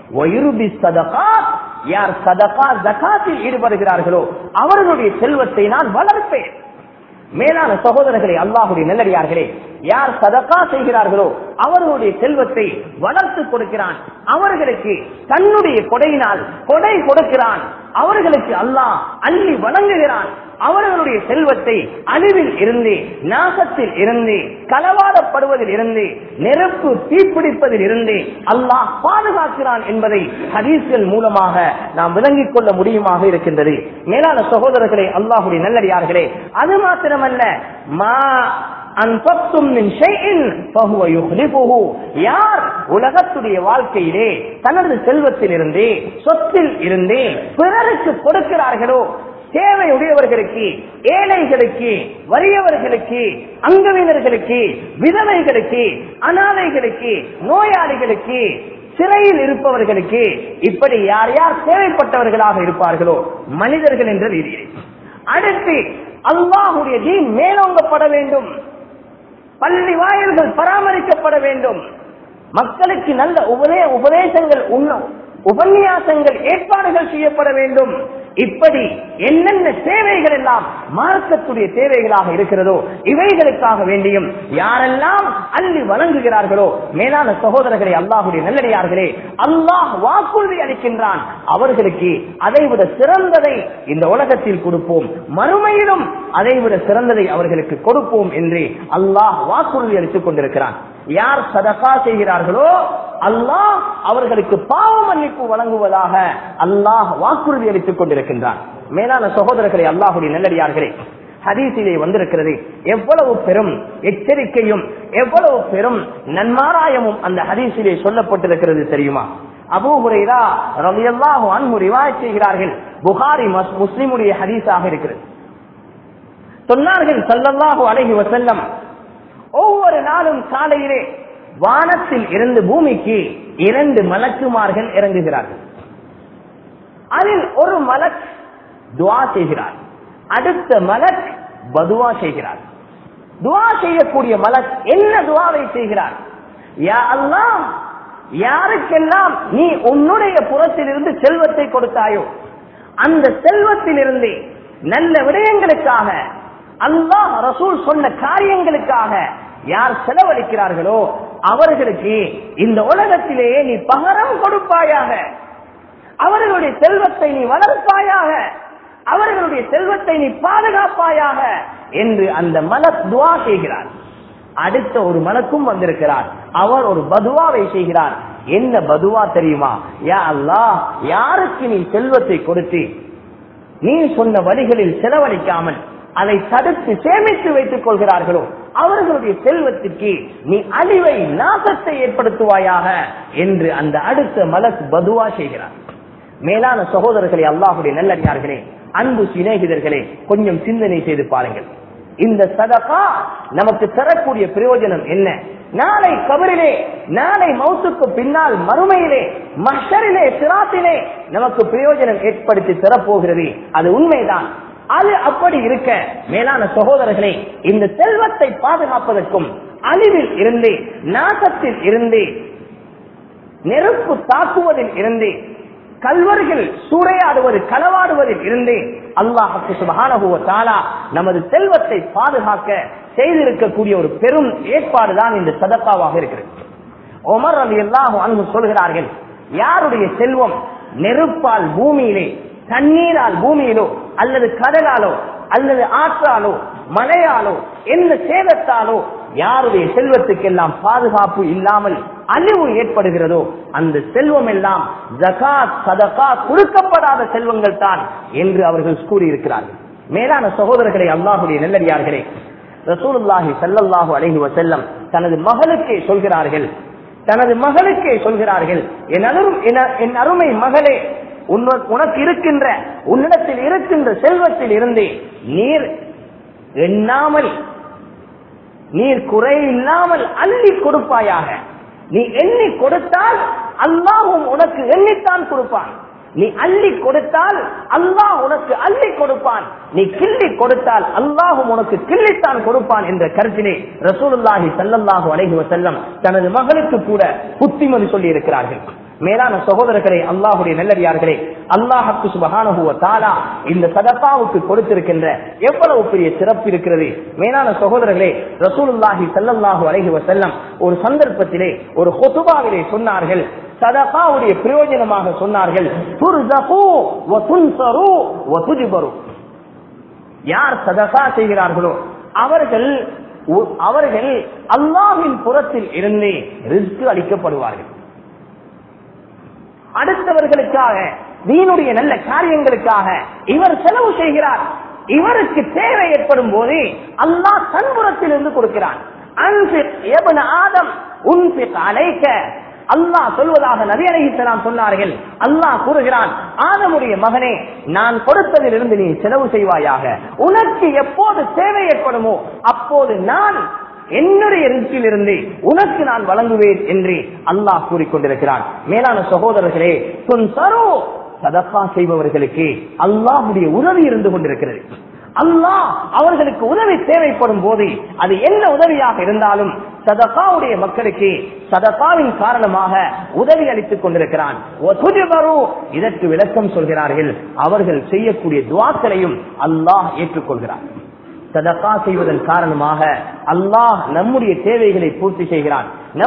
யார் சதகா ஜகாத்தில் ஈடுபடுகிறார்களோ அவர்களுடைய செல்வத்தை நான் வளர்ப்பேன். மேலான சகோதரர்களே, அல்லாஹ்வுடைய நல்லடியார்களே, யார் சதகா செய்கிறார்களோ அவர்களுடைய செல்வத்தை வளர்த்து கொடுக்கிறான். அவர்களுக்கு தன்னுடைய கொடையினால் கொடை கொடுக்கிறான். அவர்களுக்கு அல்லாஹ் அள்ளி வழங்குகிறான். அவர்களுடைய செல்வத்தை அழிவில் இருந்து, நாசத்தில் இருந்து, களவாடப்படுவதில் இருந்து, நெருப்பு தீப்பிடிப்பதில் இருந்து அல்லாஹ் பாதுகாக்கிறான் என்பதை ஹதீஸ்கள் மூலமாக நாம் விளங்கிக் கொள்ள முடியுமாக இருக்கின்றது. மேலான சகோதரர்களே, அல்லாஹ்வுடைய நல்லடியார்களே, அது மாத்திரமல்ல, யார் உலகத்துடைய வாழ்க்கையிலே தனது செல்வத்தில் இருந்து, சொத்தில் இருந்து பிறருக்கு கொடுக்கிறார்களோ, தேவையுடையவர்களுக்கு, ஏழைகளுக்கு, வறியவர்களுக்கு, அங்கவினர்களுக்கு, விதவைகளுக்கு, அனாதைகளுக்கு, நோயாளிகளுக்கு, சிறையில் இருப்பவர்களுக்கு, இப்படி யார் யார் தேவைப்பட்டவர்களாக இருப்பார்களோ மனிதர்கள் என்ற ரீதியில், அடுத்து அல்லாஹ்வுடைய தீன் மேலோங்கப்பட வேண்டும், பள்ளி வாயில்கள் பராமரிக்கப்பட வேண்டும், மக்களுக்கு நல்ல உபதேசங்கள், உபன்யாசங்கள் ஏற்பாடுகள் செய்யப்பட வேண்டும். இப்படி என்னென்ன தேவைகள் எல்லாம் மார்க்கத்துடைய தேவைகளாக இருக்கிறதோ இவைகளுக்காக வேண்டியும் யாரெல்லாம் அள்ளி வழங்குகிறார்களோ, மேலான சகோதரர்களே, அல்லாஹ்வுடைய நல்லடியார்களே, அல்லாஹ் வாக்குறுதி அளிக்கின்றான், அவர்களுக்கு அதைவிட சிறந்ததை இந்த உலகத்தில் கொடுப்போம், மறுமையிலும் அதைவிட சிறந்ததை அவர்களுக்கு கொடுப்போம் என்று அல்லாஹ் வாக்குறுதி அளித்துக் கொண்டிருக்கிறான். யார் சதகா செய்கிறார்களோ அல்லாஹ் அவர்களுக்கு பாவ மன்னிப்பு வழங்குவதாக அல்லாஹ் வாக்குறுதி அளித்துக் கொண்டிருக்கின்றான். மேலான சகோதரர்களே, அல்லாஹ்வுடைய நல்லடியார்களே, ஹதீஸிலே வந்திருக்கிறது, எவ்வளவு பெரும் எச்சரிக்கையும் எவ்வளவு பெரும் நன்மாராயமும் அந்த ஹதீஸிலே சொல்லப்பட்டிருக்கிறது தெரியுமா? அபூ ஹுரைரா ரலியல்லாஹு அன்ஹு ரிவாயத் செய்கிறார்கள், புகாரி முஸ்லிமுடைய ஹதீஸாக இருக்கிறது. சொன்னார்கள் ஸல்லல்லாஹு அலைஹி வஸல்லம், ஒவ்வொரு நாளும் காலையிலே வானத்தில் இருந்து பூமிக்கு 2 மலக்குமார்கள் இறங்குகிறார்கள். அதில் ஒரு மலக் துஆ செய்கிறார், அடுத்த மலக் பதுவா செய்கிறார். துஆ செய்யக்கூடிய மலக் என்ன துஆவை செய்கிறார்? யா அல்லாஹ், யாருக்கெல்லாம் நீ உன்னுடைய புறத்திலிருந்து செல்வத்தை கொடுத்தாயோ அந்த செல்வத்திலிருந்து நல்ல விடயங்களுக்காக, அல்லாஹ் ரசூல் சொன்ன காரியங்களுக்காக யார் செலவழிக்கிறார்களோ அவர்களுக்கு இந்த உலகத்திலேயே நீ பகரம் கொடுப்பாயாக, அவர்களுடைய செல்வத்தை நீ வளர்ப்பாயாக, அவர்களுடைய செல்வத்தை நீ பாதுகாப்பாயாக என்று அந்த மலக் துஆ செய்கிறார். அடுத்த ஒரு மலக்கும் வந்திருக்கிறார். அவர் ஒரு பதுவாவை செய்கிறார். என்ன பதுவா தெரியுமா? யா அல்லாஹ், யாருக்கு நீ செல்வத்தை கொடுத்து நீ சொன்ன வழிகளில் செலவழிக்காமல் அதை தடுத்து சேமித்து வைத்துக் கொள்கிறார்களோ அவர்களுடைய செல்வத்திற்கு நீ அழிவை, நாசத்தை ஏற்படுத்துவாயாக என்று அந்த அடுத்த மலக் பதுவா செய்கிறார். மேலான சகோதரர்களே, அல்லாஹ்வுடைய நல்லடியார்களே, அன்பு சிநேகிதர்களே, கொஞ்சம் சிந்தனை செய்து பாருங்கள். இந்த சதகா நமக்கு தரக்கூடிய பிரயோஜனம் என்ன? நாளை கபரிலே, நாளை மௌத்துக்கு பின்னால் மறுமையிலே, மஹ்ஷரிலே, சிராத்திலே நமக்கு பிரயோஜனம் ஏற்படுத்தி தரப்போகிறது. அது உண்மைதான். அது அப்படி இருக்க, மேலான சகோதரர்களே, இந்த செல்வத்தை பாதுகாப்பதற்கும் அழிவில் இருந்து, நாசத்தில் இருந்து, நெருப்பு தாக்குவதில் இருந்து, கல்வர்கள் சூறையாடுவது, களவாடுவதில் இருந்து அல்லாஹ் சுப்ஹானஹு வ தஆலா நமது செல்வத்தை பாதுகாக்க செய்திருக்கக்கூடிய ஒரு பெரும் ஏற்பாடுதான் இந்த சதகாவாக இருக்கிறது. உமர் ரலியல்லாஹு அன்ஹு சொல்கிறார்கள், யாருடைய செல்வம் நெருப்பால் பூமியிலே, தண்ணீரால் பூமியிலோ, அல்லது கடலாலோ, அல்லது ஆற்றாலோ, மழையாலோ, எந்த சேதத்தாலோ யாருடைய செல்வத்துக்கெல்லாம் பாதுகாப்பு இல்லாமல் அழிவு ஏற்படுகிறதோ அந்த செல்வம் எல்லாம் ஜகாத், சதகா கொடுக்கப்படாத செல்வங்கள் தான் என்று அவர்கள் கூறியிருக்கிறார்கள். மேலான சகோதரர்களே, அல்லாஹ்வுடைய நல்லடியார்களே, ரசூலுல்லாஹி ஸல்லல்லாஹு அலைஹி வஸல்லம் தனது மகளுக்கே சொல்கிறார்கள், என் அருமை மகளே, உனக்கு இருக்கின்ற, உன்னிடத்தில் இருக்கின்ற செல்வத்தில் இருந்து நீர் எண்ணாமல், நீர் குறை இல்லாமல் அள்ளி கொடுப்பாயாக. நீ எண்ணி கொடுத்தால் அல்லாஹ்வும் உனக்கு எண்ணித்தான் கொடுப்பான். நீ அள்ளி கொடுத்தால் அல்லாஹ் உனக்கு அள்ளி கொடுப்பான். நீ கிள்ளி கொடுத்தால் அல்லாஹ்வும் உனக்கு கிள்ளித்தான் கொடுப்பான் என்ற கருத்திலே ரசூலுல்லாஹி ஸல்லல்லாஹு அலைஹி வஸல்லம் தனது மகளுக்கு கூட புத்திமதி சொல்லி இருக்கிறார்கள். மேலான சகோதரர்களே, அல்லாஹ்வுடைய நல்லடியார்களே, அல்லாஹ் சுப்ஹானஹு வ தஆலா இந்த சதகாவுக்கு கொடுத்திருக்கின்ற எவ்வளவு பெரிய சிறப்பு இருக்கிறது. மேலான சகோதரர்களே, ரசூலுல்லாஹி ஸல்லல்லாஹு அலைஹி வஸல்லம் ஒரு சந்தர்ப்பத்திலே, ஒரு குதுபாவிலே சொன்னார்கள், சதகாவுடைய பிரயோஜனமாக சொன்னார்கள், துர்ஸகு வ துன்ஸரு வ துஜ்பரு. யார் சதகா செய்கிறார்களோ அவர்கள் அல்லாஹ்வின் புறத்தில் இருந்து ரிஸ்க் அளிக்கப்படுவார்கள். அடுத்தவர்களுக்காக, தீனுடைய நல்ல காரியங்களுக்காக இவர் செலவு செய்கிறார். இவருக்கு தேவை ஏற்படும் போது அல்லாஹ் தன்புறத்திலிருந்து கொடுக்கிறான். அன்ஃபிக் இப்ன ஆதம் உன்ஃபிக் அலைக. அல்லாஹ் சொல்வதாக நபி அலைஹிஸ்ஸலாம் சொன்னார்கள். அல்லாஹ் கூறுகிறான், ஆதமுடைய மகனே, நான் கொடுத்ததிலிருந்து நீ செலவு செய்வாயாக. உனக்கு எப்போது தேவை ஏற்படுமோ அப்போது நான் என்னுடைய ரிஸ்கில் இருந்து உனக்கு நான் வழங்குவேன் என்று அல்லாஹ் கூறிக்கொண்டிருக்கிறான். மேலான சகோதரர்களே, சதகா செய்பவர்களுக்கு அல்லாஹ்வுடைய உதவி இருந்து கொண்டிருக்கிறது. அல்லாஹ் அவர்களுக்கு உதவி தேவைப்படும் போது அது என்ன உதவியாக இருந்தாலும் சதகாவுடைய மக்களுக்கு சதகாவின் காரணமாக உதவி அளித்துக் கொண்டிருக்கிறான். இதற்கு விளக்கம் சொல்கிறார்கள், அவர்கள் செய்யக்கூடிய துஆக்களையும் அல்லாஹ் ஏற்றுக்கொள்கிறான். சதகா செய்வதன் காரணமாக அல்லாஹ் நம்முடைய தேவைகளை பூர்த்தி செய்கிறான்.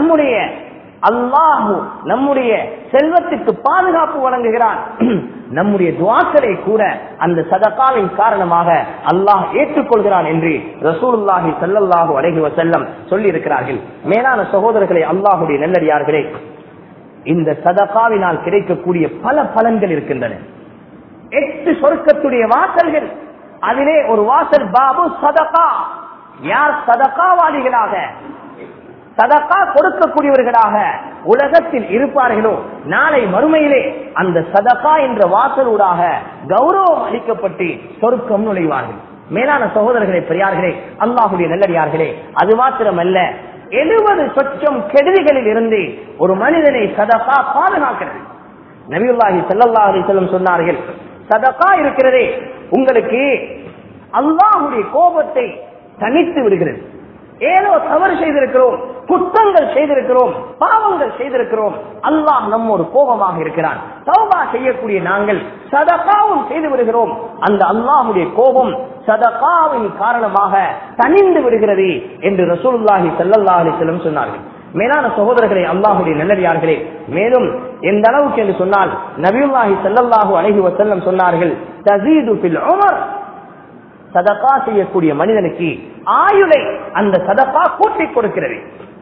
நம்முடைய செல்வத்திற்கு பாதுகாப்பு வழங்குகிறான். நம்முடைய துஆக்களை கூட அந்த சதகாவின் காரணமாக அல்லாஹ் ஏற்றுக்கொள்கிறான் என்று ரசூலுல்லாஹி ஸல்லல்லாஹு அலைஹி வஸல்லம் சொல்லி இருக்கிறார்கள். மேலான சகோதரர்களே, அல்லாஹ்வுடைய நல்லடியார்களே, இந்த சதகாவினால் கிடைக்கக்கூடிய பல பலன்கள் இருக்கின்றன. 8 சொர்க்கத்துடைய வாசல்கள், அதிலே ஒரு வாசல் பாபு சதகா. யார் சதகாவாளிகளாக, சதகா கொடுக்கக்கூடியவர்களாக உலகத்தில் இருப்பார்களோ நாளை மறுமையிலே அந்த சதகா என்ற வாசலூடாக கௌரவம் அளிக்கப்பட்டு சொர்க்கம் நுழைவார்கள். மேலான சகோதரர்களே, பெரியார்களே, அல்லாஹ்வுடைய நல்லடியார்களே, அது மாத்திரமல்ல, 70 சொச்சம் கெடுதிகளில் இருந்து ஒரு மனிதனை சதகா பாதுகாக்கிறது. நபியுல்லாஹி ஸல்லல்லாஹு அலைஹி வஸல்லம் சொன்னார்கள், சதகா இருக்கிறதே உங்களுக்கு அல்லாஹ்வுடைய கோபத்தை தணித்து விடுகிறது. ஏதோ தவறு செய்திருக்கிறோம், குற்றங்கள் செய்திருக்கிறோம், பாவங்கள் செய்திருக்கிறோம். அல்லாஹ் நம்மோடு கோபமாக இருக்கிறான். தௌபா செய்யக்கூடிய நாங்கள் சதகாவும் செய்து விடுகிறோம். அந்த அல்லாஹ்வுடைய கோபம் சதகாவின் காரணமாக தணிந்து விடுகிறது என்று ரசூலுல்லாஹி ஸல்லல்லாஹு அலைஹி வஸல்லம் சொன்னார்கள். மேலான சகோதரர்களே, அல்லாஹ்வுடைய நல்லடியார்களே, மேலும் எந்த அளவுக்கு என்று சொன்னால் நபியுல்லாஹி ஸல்லல்லாஹு அலைஹி வஸல்லம் சொன்னார்கள், தஸீது ஃபில் உமர், சதகா செய்யக்கூடிய மனிதனுக்கு ஆயுளை அந்த சதகா கூட்டிக் கொடுக்கிறது.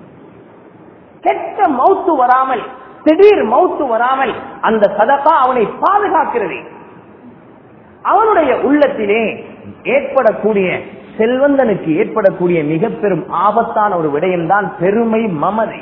கெட்ட மௌத்து வராமல், திடீர் மௌத்து வராமல் அந்த சதகா அவனை பாதுகாக்கிறது. அவனுடைய உள்ளத்திலே ஏற்படக்கூடிய, செல்வந்தனுக்கு ஏற்படக்கூடிய மிக பெரும் ஆபத்தான ஒரு விடயம்தான் பெருமை, மமதை.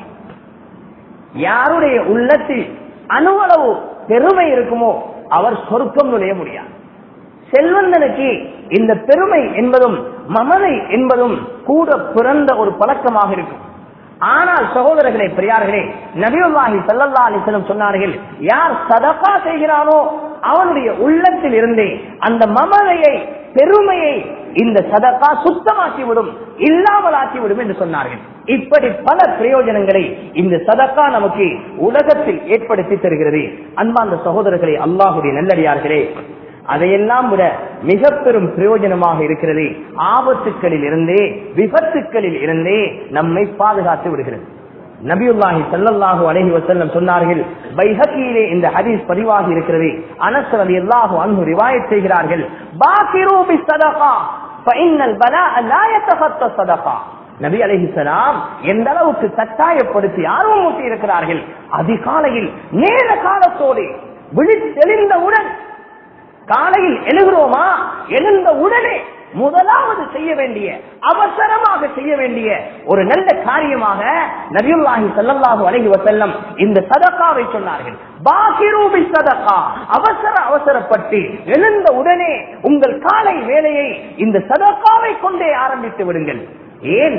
யாருடைய உள்ளத்தில் அணுவளவு பெருமை இருக்குமோ அவர் சொர்க்கம் நுழைய முடியாது. செல்வந்தனுக்கு இந்த பெருமை என்பதும் மமதை என்பதும் கூட பிறந்த ஒரு பழக்கமாக இருக்கும். ஆனால் சகோதரர்களே, பெரியார்களே, நபியுல்லாஹி ஸல்லல்லாஹு அலைஹி வஸல்லம் சொன்னார்கள், யார் சதகா செய்கிறானோ அவனுடைய உள்ளத்தில் இருந்தே அந்த மமதையை, பெருமையை இந்த சதகா சுத்தமாக்கிவிடும், இல்லாமல் ஆக்கிவிடும் என்று சொன்னார்கள். இப்படி பல பிரயோஜனங்களை இந்த சதகா நமக்கு உலகத்தில் ஏற்படுத்தி தருகிறது. அன்பார்ந்த சகோதரர்களே, அல்லாஹ்வுடைய நல்லடியார்களே, அதையெல்லாம் விட மிக பெரும் பிரயோஜனமாக இருக்கிறது, ஆபத்துக்களில் இருந்தே, விபத்துக்களில் இருந்தே நம்மை பாதுகாத்து விடுகிறது. நபியுல்லாஹி ஸல்லல்லாஹு அலைஹி வஸல்லம் சொன்னார்கள், பைஹகியிலே இந்த ஹதீஸ் பதிவாகி இருக்கிறது. அனஸ் ரலியல்லாஹு அன்ஹு ரிவாயத் செய்கிறார்கள், பாகிரு பிஸ்ஸதகா ஃபஇன்னல் பலாஅ லா யதஃபத்த ஸதகா. நபி அலைஹிஸ்ஸலாம் எந்த அளவுக்கு கட்டாயப்படுத்தி ஆர்வமூட்டி இருக்கிறார்கள். அதிகாலையில் நேர காலத்தோடு விழித்தெழுந்தவுடன், காலையில் எழுகிறோமா, எழுந்த உடனே முதலாவது செய்ய வேண்டிய, அவசரமாக செய்ய வேண்டிய ஒரு நல்ல காரியமாக நபியுல்லாஹி ஸல்லல்லாஹு அலைஹி வஸல்லம் இந்த சதகாவை சொன்னார்கள். பாகிரு பிஸ்ஸதகா, அவசரப்பட்டு எழுந்த உடனே உங்கள் காலை வேலையை இந்த சதகாவை கொண்டே ஆரம்பித்து விடுங்கள். ஏன்?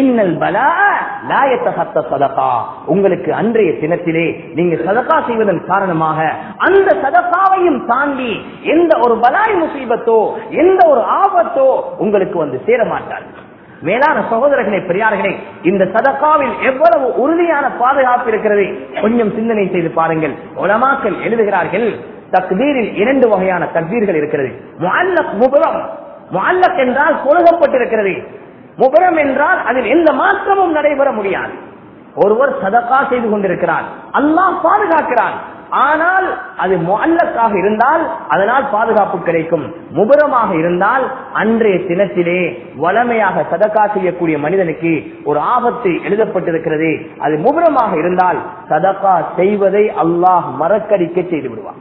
உங்களுக்கு அன்றைய தினத்திலே நீங்க சதகா செய்வதன் காரணமாக அந்த சதகாவையும் தாண்டி எந்த ஒரு பலாய் முசீபத்தோ, எந்த ஒரு ஆபத்தோ உங்களுக்கு வந்து சேர மாட்டார். மேலான சகோதரர்களே, பெரியார்களே, இந்த சதகாவில் எவ்வளவு உறுதியான பாதுகாப்பு இருக்கிறது கொஞ்சம் சிந்தனை செய்து பாருங்கள். உலமாக்கள் எழுதுகிறார்கள், தக்பீரில் 2 வகையான தக்பீர்கள் இருக்கிறது. முஅல்லக், முபரம். முஅல்லக் என்றால் கொழுகப்பட்டிருக்கிறது, முபரம் என்றால் அதில் எந்த மாற்றமும் நடைபெற முடியாது. ஒருவர் சதகா செய்து கொண்டிருக்கிறார், அல்லாஹ் பாதுகாக்கிறான். ஆனால் அது முஅல்லக்காக இருந்தால் அதனால் பாதுகாப்பு கிடைக்கும். முபரமாக இருந்தால் அன்றைய தினத்திலே வளமையாக சதகா செய்யக்கூடிய மனிதனுக்கு ஒரு ஆபத்து எழுதப்பட்டிருக்கிறது. அது முபரமாக இருந்தால் சதகா செய்வதை அல்லாஹ் மறக்கடிக்க செய்து விடுவார்.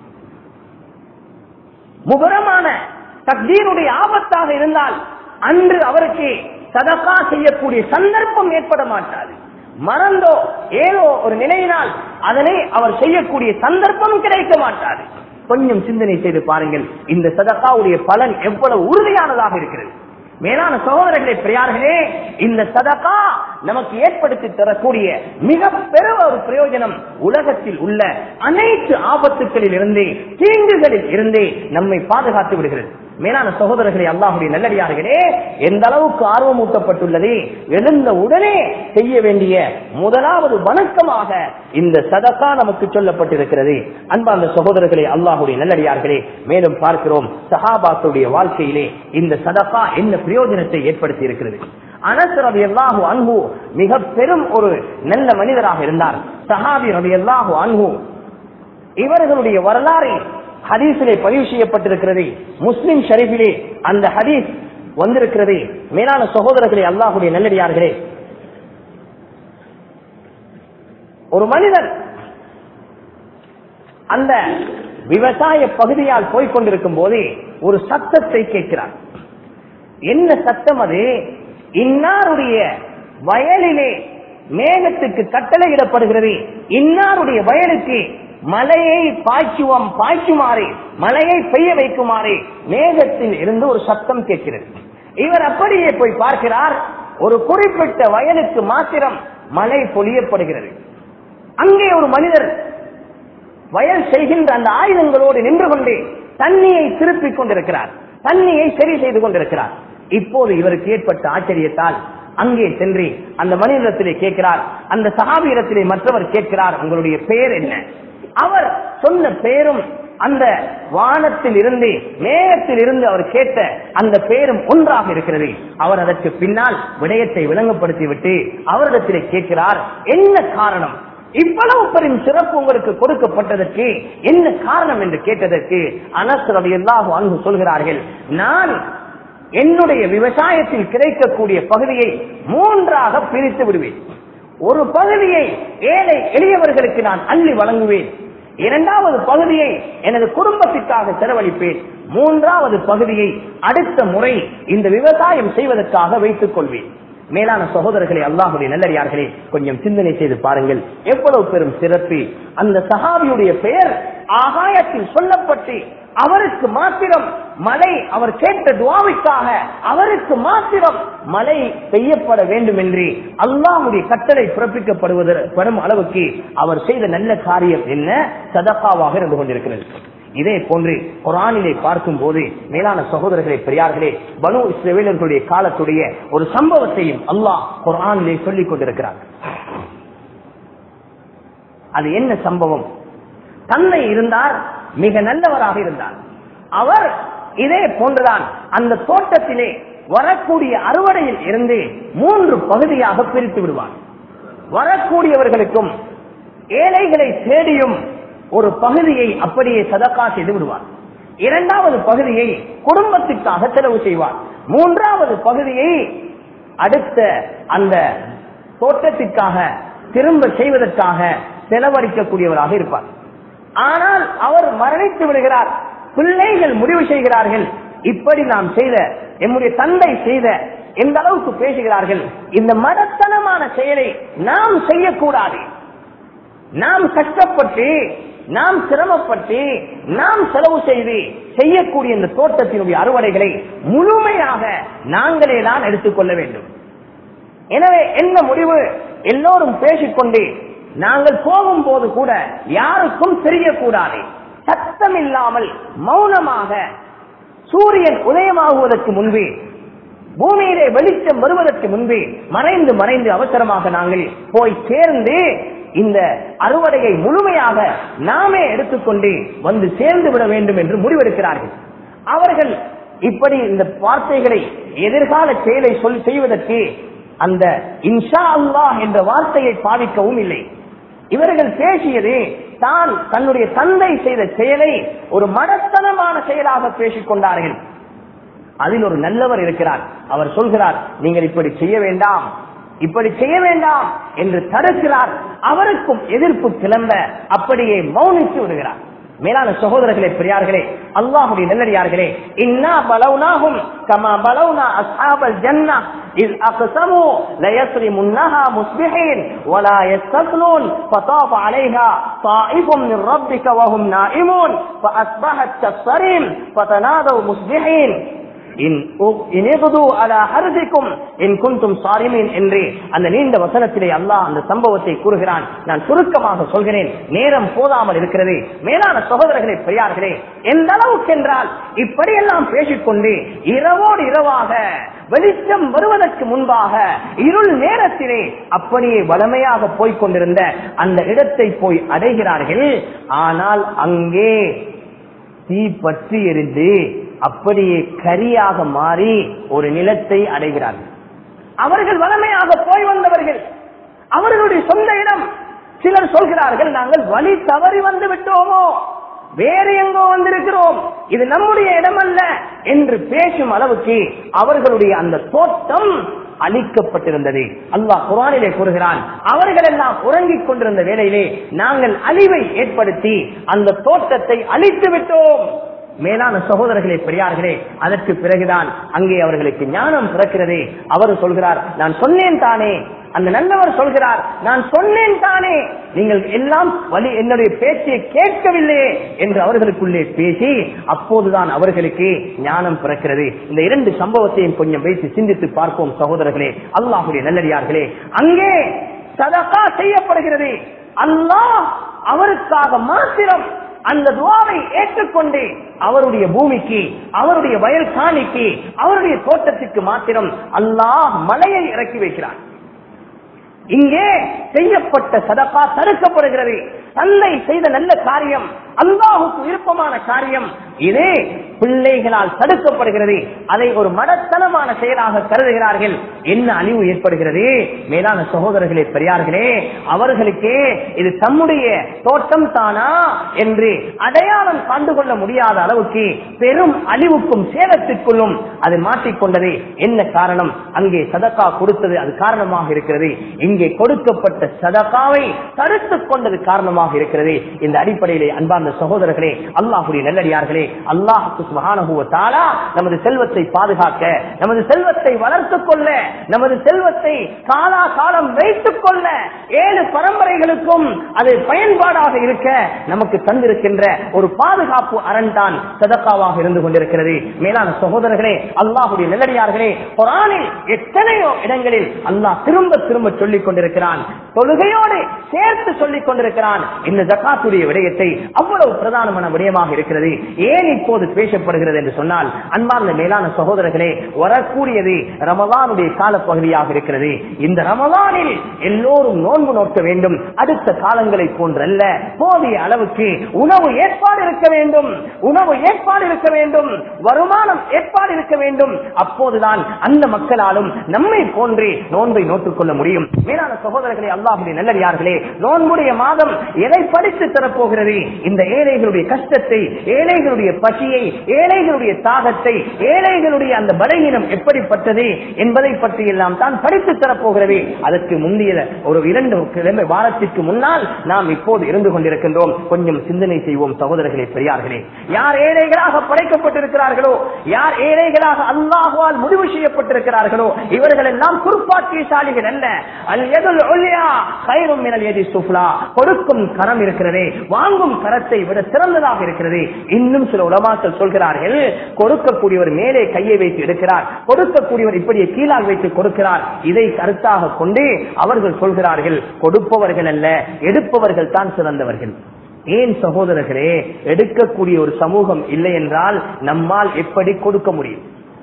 முபரமான தக்தீருடைய ஆபத்தாக இருந்தால் அன்று அவருக்கு சதகா செய்யக்கூடிய சந்தர்ப்பம் ஏற்பட மாட்டாது. மறந்தோ ஏதோ ஒரு நிலையினால் அதனை அவர் செய்யக்கூடிய சந்தர்ப்பம் கிடைக்க மாட்டாது. கொஞ்சம் சிந்தனை செய்து பாருங்கள், இந்த சதகாவுடைய பலன் எவ்வளவு உறுதியானதாக இருக்கிறது. மேலான சகோதரர்களே, பெரியார்களே, இந்த சதகா நமக்கு ஏற்படுத்தி தரக்கூடிய மிக பெரிய ஒரு பிரயோஜனம் உலகத்தில் உள்ள அனைத்து ஆபத்துக்களில் இருந்தே, தீங்குகளில் இருந்தே நம்மை பாதுகாத்து விடுகிறது. மேலான சகோதரர்களே, அல்லாஹ்வுடைய நல்லடியார்களே, எந்த அளவுக்கு ஆர்வமூட்டப்பட்டுள்ளது, எழுந்த உடனே செய்ய வேண்டிய முதலாவது வணக்கமாக இந்த சதகா நமக்கு சொல்லப்பட்டிருக்கிறது. அன்பார்ந்த சகோதரர்களே, அல்லாஹ்வுடைய நல்லடியார்களே, மேலும் பார்க்கிறோம் சஹாபாக்களுடைய வாழ்க்கையிலே இந்த சதகா என்ன பிரயோஜனத்தை ஏற்படுத்தி இருக்கிறது. அனஸ் ரலியல்லாஹு அன்ஹு மிக பெரும் ஒரு நல்ல மனிதராக இருந்தார். சஹாபி ரலியல்லாஹு அன்ஹு, இவர்களுடைய வரலாறு ஹதீஸிலே பதிவு செய்யப்பட்டிருக்கிறது. முஸ்லிம் ஷரீஃபிலே அந்த ஹதீஸ் வந்திருக்கிறது. மேலான சகோதரர்களே, அல்லாஹ்வுடைய நல்லடியார்களே, ஒரு மனிதன் அந்த விவசாய பகுதியால் போய்கொண்டிருக்கும் போது ஒரு சத்தத்தை கேட்கிறார். என்ன சத்தம் அது? இன்னாருடைய வயலிலே மேகத்துக்கு கட்டளையிடப்படுகிறது, இன்னாருடைய வயலுக்கு மலையை பாய்ச்சுமாறு, மலையை பெய்ய வைக்குமாறு மேகத்தில் இருந்து ஒரு சத்தம் கேட்கிறது. இவர் அப்படியே போய் பார்க்கிறார், ஒரு குறிப்பிட்ட வயலுக்கு மாத்திரம் மழை பொழியப்படுகிறது. அங்கே ஒரு மனிதர் வயல் செய்கின்ற அந்த ஆயுதங்களோடு நின்று கொண்டு தண்ணியை திருப்பிக் கொண்டிருக்கிறார், தண்ணியை சரி செய்து கொண்டிருக்கிறார். இப்போது இவருக்கு ஏற்பட்ட ஆச்சரியத்தால் அங்கே சென்று அந்த மனிதத்திலே கேட்கிறார். அந்த சஹாபியிடத்திலே மற்றவர் கேட்கிறார், உங்களுடைய பெயர் என்ன? அவர் சொன்ன பெயரும் அந்த வானத்தில் இருந்து மேகத்தில் இருந்து அவர் கேட்ட அந்த பெயரும் ஒன்றாக இருக்கிறது. அவர் அதற்கு பின்னால் விடயத்தை விளங்கப்படுத்திவிட்டு அவரிடத்திலே கேட்கிறார், என்ன காரணம், இவ்வளவு பெரும் சிறப்பு உங்களுக்கு கொடுக்கப்பட்டதற்கு என்ன காரணம் என்று கேட்டதற்கு அனஸ் ரலியல்லாஹு அன்ஹு சொல்கிறார்கள், நான் என்னுடைய விவசாயத்தில் கிடைக்கக்கூடிய பகுதியை 3ஆக பிரித்து விடுவேன். ஒரு பகுதியை ஏழை எளியவர்களுக்கு நான் அள்ளி வழங்குவேன், 2வது பகுதியை எனது குடும்பத்திற்காக செலவழிப்பேன், 3வது பகுதியை அடுத்த முறை இந்த விவசாயம் செய்வதற்காக வைத்துக் கொள்வேன். மேலான சகோதரர்களே, அல்லாஹ்வுடைய நல்லடியார்களே, கொஞ்சம் சிந்தனை செய்து பாருங்கள், எவ்வளவு பெரும் சிறப்பு. அந்த சஹாபியுடைய பெயர் ஆகாயத்தில் சொல்லப்பட்டு அவருக்கு மாத்திரம் மழை, அவர் கேட்ட துஆவுக்காக அவருக்கு மாத்திரம் மழை பெய்யப்பட வேண்டும் என்று அல்லாஹ்வுடைய கட்டளை பிறப்பிக்கப்படும் அளவுக்கு அவர் செய்த நல்ல காரியம் என்ன? சதகாவாக இருந்து கொண்டிருக்கிறது. இதே போன்று குர்ஆனிலே பார்க்கும் போது மேலான சகோதரர்களே, பெரியார்களே, பனு இஸ்ரவேலர்களுடைய காலத்துடைய ஒரு சம்பவத்தையும் அல்லாஹ் குர்ஆனிலே சொல்லிக் கொண்டிருக்கிறார். அது என்ன சம்பவம்? தந்தை இருந்தார், மிக நல்லவராக இருந்தார். அவர் இதே போன்றுதான் அந்த தோட்டத்திலே வரக்கூடிய அறுவடையில் இருந்து 3 பகுதியாக பிரித்து விடுவார். வரக்கூடியவர்களுக்கும் ஏழைகளை தேடியும் ஒரு பகுதியை அப்படியே சதகா செய்து விடுவார். 2வது பகுதியை குடும்பத்திற்காக செலவு செய்வார். 3வது பகுதியை அடுத்த அந்த தோட்டத்திற்காக திரும்ப செய்வதற்காக செலவழிக்கக்கூடியவராக இருப்பார். ஆனால் அவர் மரணித்து விடுகிறார். பிள்ளைகள் முடிவு செய்கிறார்கள், இப்படி நாம் செய்த, நம்முடைய தந்தை செய்த, எந்த அளவுக்கு பேசுகிறார்கள், இந்த மடத்தனமான செயலை நாம் செய்யக்கூடாது. நாம் கஷ்டப்பட்டு, நாம் சிரமப்பட்டு, நாம் செலவு செய்து செய்யக்கூடிய இந்த தோட்டத்தினுடைய அறுவடைகளை முழுமையாக நாங்களே தான் எடுத்துக்கொள்ள வேண்டும். எனவே என்ன முடிவு? எல்லோரும் பேசிக்கொண்டு நாங்கள் போகும்போது கூட யாருக்கும் தெரியக்கூடாது, சத்தம் இல்லாமல் மௌனமாக சூரியன் உதயமாகுவதற்கு முன்பே, பூமியிலே வெளிச்சம் வருவதற்கு முன்பே மறைந்து மறைந்து அவசரமாக நாங்கள் போய் சேர்ந்து இந்த அறுவடையை முழுமையாக நாமே எடுத்துக்கொண்டு வந்து சேர்ந்து விட வேண்டும் என்று முடிவெடுக்கிறார்கள். அவர்கள் இப்படி இந்த வார்த்தைகளை எதிர்கால செயலை செய்வதற்கு அந்த இன்ஷா அல்லாஹ் என்ற வார்த்தையை பாவிக்கவும் இல்லை. இவர்கள் பேசியது தான் தன்னுடைய தந்தை செய்த செயலை ஒரு மடத்தனமான செயலாக பேசிக் கொண்டார்கள். அதில் ஒரு நல்லவர் இருக்கிறார். அவர் சொல்கிறார், நீங்கள் இப்படி செய்ய வேண்டாம், இப்படி செய்ய வேண்டாம் என்று தடுக்கிறார். அவருக்கும் எதிர்ப்பு கிளம்ப அப்படியே மௌனித்து விடுகிறார். மேலான சகோதரர்களே, பெரியார்களே, அல்லாஹ்வுடைய நல்லடியார்களே, இன்னா பலவுனாஹும் கமா பலவுனா அஸ்ஹாபல் ஜன்னah இஸ் அக்ஸமு ல யஸ்ரிமுன்னஹா முஸ்பிஹீன் வலா யஸ்தக்னூன் ஃபதாஃப அலைஹா ஸாயிஃபும் மின் ரப்பிக வஹும் நாயிமூன் ஃபஅஸ்பஹத் கஸ்ஸரீம் ஃபதனாதவு முஸ்பிஹீன் என்று அந்த நீண்ட வசனத்திலே அல்லாஹ் அந்த சம்பவத்தை கூறுகிறான். நான் சுருக்கமாக சொல்கிறேன், நேரம் போதாமல் இருக்கிறது. மேலான சகோதரர்களே, பெரியார்களே, எந்த அளவுக்கு என்றால் இப்படியெல்லாம் பேசிக்கொண்டு இரவோடு இரவாக வெளிச்சம் வருவதற்கு முன்பாக இருள் நேரத்திலே அப்படியே வளமையாக போய்கொண்டிருந்த அந்த இடத்தை போய் அடைகிறார்கள். ஆனால் அங்கே தீ பற்றி எரிந்து அப்படியே கரியாக மாறி ஒரு நிலத்தை அடைகிறார்கள். அவர்கள் வளமையாக போய் வந்தவர்கள், அவர்களுடைய சொந்த இடம். சிலர் சொல்கிறார்கள், நாங்கள் வழி தவறி வந்து விட்டோமோ, வேறு எங்கோ வந்திருக்கிறோம், இது நம்முடைய இடம் அல்ல என்று பேசும் அளவுக்கு அவர்களுடைய அந்த தோட்டம் அழிக்கப்பட்டிருந்தது. அல்லாஹ் குர்ஆனிலே கூறுகிறான், அவர்கள் எல்லாம் உறங்கிக் கொண்டிருந்த வேளையிலே நாங்கள் அழிவை ஏற்படுத்தி அந்த தோட்டத்தை அழித்து விட்டோம். மேலான சகோதரர்களே, பெரியார்களே, அதற்கு பிறகுதான் அங்கே அவர்களுக்கு ஞானம் பிறக்கிறது. அவர் சொல்கிறார், நான் சொன்னேன் தானே. அந்த நல்லவர் சொல்கிறார், நான் சொன்னேன் தானே, நீங்கள் எல்லாம் வழி என்னுடைய பேச்சை கேட்கவில்லையே என்று அவர்களுக்குள்ளே பேசி அப்போதுதான் அவர்களுக்கு ஞானம் பிறக்கிறது. இந்த 2 சம்பவத்தையும் கொஞ்சம் வைத்து சிந்தித்து பார்ப்போம் சகோதரர்களே, அல்லாஹ்வுடைய நல்லடியார்களே. அங்கே சதகா செய்யப்படுகிறது. அல்லாஹ் அவருக்காக மாத்திரம் அந்த துஆவை ஏற்றுக்கொண்டு அவருடைய பூமிக்கு, அவருடைய வயல் காணிக்கு, அவருடைய தோட்டத்துக்கு மாத்திரம் அல்லாஹ் மலையை இறக்கி வைக்கிறார். இங்கே செய்யப்பட்ட சதகா தடுக்கப்படுகிறது. தந்தை செய்த நல்ல காரியம், அல்லாஹுக்கு விருப்பமான காரியம், இதே பிள்ளைகளால் தடுக்கப்படுகிறது. அதை ஒரு மடத்தனமான செயலாக கருதுகிறார்கள். என்ன அழிவு ஏற்படுகிறது? மேலான சகோதரர்களே, பெரியார்களே, அவர்களுக்கே இது தம்முடைய தோட்டம் தானா என்று அடையாளம் கண்டுகொள்ள முடியாத அளவுக்கு பெரும் அழிவுக்கும் சேதத்திற்குள்ளும் அது மாட்டிக்கொண்டது. என்ன காரணம்? அங்கே சதகா கொடுத்தது அது காரணமாக இருக்கிறது. இங்கே கொடுக்கப்பட்ட சதகாவை தடுத்துக் கொண்டது காரணமாக இருக்கிறது. இந்த அடிப்படையிலே அன்பார்ந்த சகோதரர்களே, அல்லாஹ்வுடைய நல்லடியார்களே, அல்லாஹ் சுப்ஹானஹு வ தஆலா நமது செல்வத்தை பாதுகாக்க, நமது செல்வத்தை வளர்த்துக் கொள்ள, நமது செல்வத்தை காலா காலம் வைத்துக் கொள்ள, 7 பரம்பரைகளுக்கும் அது பயன்பாடாக இருக்க நமக்கு தந்திருக்கின்ற ஒரு பாதுகாப்பு அரண்தான் சதகாவாக இருந்து கொண்டிருக்கிறது. மேலான சகோதரர்களே, அல்லாஹ்வுடைய நல்லடியார்களே, குர்ஆனில் எத்தனையோ இடங்களில் அல்லாஹ் திரும்ப திரும்ப சொல்லிக் கொண்டிருக்கிறான், தொழுகையோடு சேர்த்து சொல்லிக் கொண்டிருக்கிறான். இந்த ஜகாத்துடைய விடயத்தை அவ்வளவு பிரதானமான விடயமாக இருக்கிறது. ஏன் இப்போது பேசப்படுகிறது என்று சொன்னால், அன்பார்ந்த மேலான சகோதரர்களே, வரக்கூடியது ரமலானுடைய காலப்பகுதியாக இருக்கிறது. இந்த ரமலானில் எல்லோரும் நோன்பு நோக்க வேண்டும். அடுத்த காலங்களை போன்றல்ல, போதிய அளவுக்கு உணவு ஏற்பாடு இருக்க வேண்டும், உணவு ஏற்பாடு இருக்க வேண்டும், வருமானம் ஏற்பாடு இருக்க வேண்டும். அப்போதுதான் அந்த மக்களாலும் நம்மை போன்றே நோன்பை நோட்டுக் கொள்ள முடியும். மேலான சகோதரர்களே, அல்லாஹ்வுடைய நல்லடியார்களே, நோன்புடைய மாதம் எதை படித்து தரப்போகிறது? இந்த ஏழைகளுடைய கஷ்டத்தை, ஏழைகளுடைய பசியை, ஏழைகளுடைய தாகத்தை, ஏழைகளுடைய அந்த பலவீனம் எப்படிப்பட்டது என்பதை பற்றி எல்லாம் தான் படித்து தரப்போகிறது. அதற்கு முந்தைய ஒரு 2 வாரத்திற்கு முன்னால் நாம் இப்போது இருந்து கொண்டிருக்கின்றோம். கொஞ்சம் சிந்தனை செய்வோம் சகோதரர்களே, பெரியார்களே. யார் ஏழைகளாக படைக்கப்பட்டிருக்கிறார்களோ, யார் ஏழைகளாக அல்லாஹ்வால் முடிவு செய்யப்பட்டிருக்கிறார்களோ, இவர்கள் எல்லாம் குர்பாக்கியசாலிகள் அல்ல. அல் யதுல் உல்யா கைரும் மினல் யதி சுஃப்லா. கொடுக்கும் கரம் இருக்கிறதே, வாங்கும் கரத்தை விட சிறந்ததாக இருக்கிறது. இன்னும் சில உலமாக்கள் சொல்கிறார்கள், கொடுக்கக்கூடியவர் மேலே கையை வைத்து எடுக்கிறார், கொடுக்கக்கூடியவர் இப்படியே கீழால் வைத்து கொடுக்கிறார். இதை கருத்தாக கொண்டு அவர்கள் சொல்கிறார்கள், கொடுப்பவர்கள் அல்ல, எடுப்பவர்கள் தான் சிறந்தவர்கள். ஏன் சகோதரர்களே, எடுக்கக்கூடிய ஒரு சமூகம் இல்லை என்றால் நம்மால் எப்படி கொடுக்க முடியும்?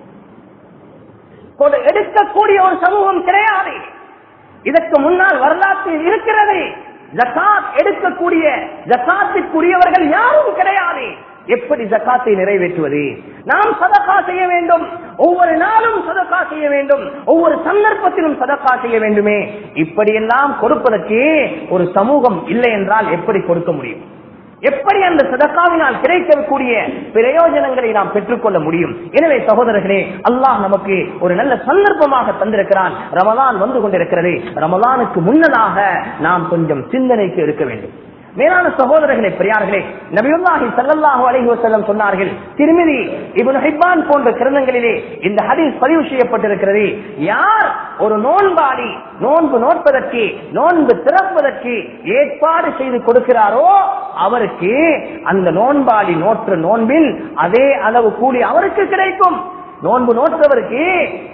எடுக்கக்கூடிய ஒரு சமூகம் கிடையாது. இதற்கு முன்னால் வரலாற்றில் இருக்கிறது. ஜகாத் எடுக்கக்கூடிய, ஜகாத்திற்குரியவர்கள் யாரும் கிடையாது. எப்படி ஜகாத்தை நிறைவேற்றுவது? நாம் சதகா செய்ய வேண்டும், ஒவ்வொரு நாளும் சதகா செய்ய வேண்டும், ஒவ்வொரு சந்தர்ப்பத்திலும் சதகா செய்ய வேண்டுமே. இப்படியெல்லாம் கொடுப்பதற்கு ஒரு சமூகம் இல்லை என்றால் எப்படி கொடுக்க முடியும்? எப்படி அந்த சதகாவினால் கிடைக்கக்கூடிய பிரயோஜனங்களை நாம் பெற்றுக்கொள்ள முடியும்? எனவே சகோதரர்களே, அல்லாஹ் நமக்கு ஒரு நல்ல சந்தர்ப்பமாக தந்திருக்கிறான். ரமலான் வந்து கொண்டிருக்கிறது. ரமலானுக்கு முன்னதாக நாம் கொஞ்சம் சிந்தனைக்கு இருக்க வேண்டும். மேலான சகோதரர்களே, பெரியார்களே, நபியுல்லாஹி ஸல்லல்லாஹு அலைஹி வஸல்லம் சொன்னார்கள், திர்மிதி, இப்னு ஹிப்பான் போன்ற கிரந்தங்களிலே இந்த ஹதீஸ் பதிவு செய்யப்பட்டிருக்கிறது. யார் ஒரு நோன்பாளி நோன்பு நோட்பதற்கு, நோன்பு திறப்பதற்கு ஏற்பாடு செய்து கொடுக்கிறாரோ அவருக்கு அந்த நோன்பாளி நோற்ற நோன்பில் அதே அளவு கூலி அவருக்கு கிடைக்கும். நோன்பு நோற்றவருக்கு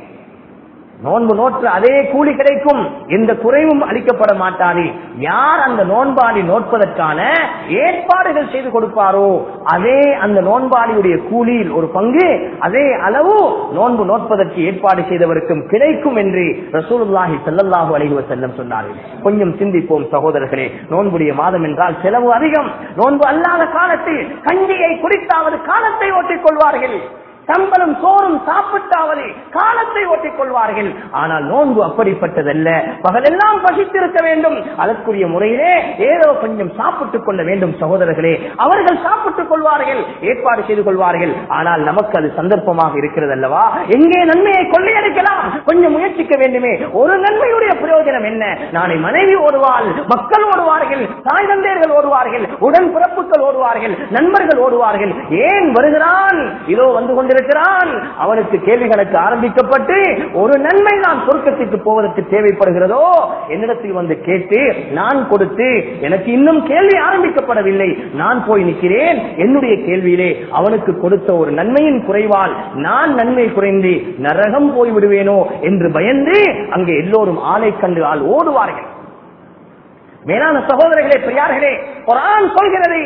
நோன்பு நோற்ற அதே கூலி கிடைக்கும், எந்த குறைவும் அளிக்கப்பட மாட்டாது. யார் அந்த நோன்பாளி நோட்பதற்கான ஏற்பாடுகள் செய்து கொடுப்பாரோ அதே அந்த நோன்பாளியுடைய கூலியில் ஒரு பங்கு அதே அளவு நோன்பு நோட்பதற்கு ஏற்பாடு செய்தவருக்கும் கிடைக்கும் என்று ரசூலுல்லாஹி ஸல்லல்லாஹு அலைஹி வஸல்லம் சொன்னார்கள். கொஞ்சம் சிந்திப்போம் சகோதரர்களே. நோன்புடைய மாதம் என்றால் செலவு அதிகம். நோன்பு அல்லாத காலத்தில் கஞ்சியை குடித்தாவது காலத்தை ஓட்டிக் கொள்வார்கள், சம்பளம் சோறும் சாப்பிட்டாவது காலத்தை ஓட்டிக் கொள்வார்கள். ஆனால் நோன்பு அப்படிப்பட்டதல்ல. பகலெல்லாம் பசித்திருக்க வேண்டும், அதற்குரிய முறையிலே ஏதோ கொஞ்சம் சாப்பிட்டுக் கொள்ள வேண்டும். சகோதரர்களே, அவர்கள் சாப்பிட்டுக் கொள்வார்கள், ஏற்பாடு செய்து கொள்வார்கள். ஆனால் நமக்கு அது சந்தர்ப்பமாக இருக்கிறது அல்லவா? எங்கே நன்மையை கொள்ளையடிக்கலாம், கொஞ்சம் முயற்சிக்க வேண்டுமே. ஒரு நன்மையுடைய பிரயோஜனம் என்ன? நாளை மனைவி ஓடுவாள், மக்கள் ஓடுவார்கள், தாய் தந்தையர்கள் ஓடுவார்கள், உடன் பிறப்புகள் ஓடுவார்கள், நண்பர்கள் ஓடுவார்கள். ஏன் வருகிறான்? இதோ வந்து கொண்டு அவனுக்கு கேள்வி கணக்கு ஆரம்பிக்கப்பட்டு ஒரு நன்மை நான் சொர்க்கத்திற்கு போவதற்கு தேவைப்படுகிறதோ என்னிடத்தில் வந்து கேட்டு நான் கொடுத்து எனக்கு இன்னும் கேள்வி ஆரம்பிக்கப்படவில்லை, நான் போய் நிற்கிறேன். என்னுடைய கேள்வியிலே அவனுக்கு கொடுத்த ஒரு நன்மையின் குறைவால் நான் நன்மை குறைந்து நரகம் போய் விடுவேனோ என்று பயந்து அங்கே எல்லோரும் ஆளை கண்டு ஆள் ஓடுவார்கள். மேலான சகோதரர்களே, பெரியார்களே, குர்ஆன் சொல்கிறது,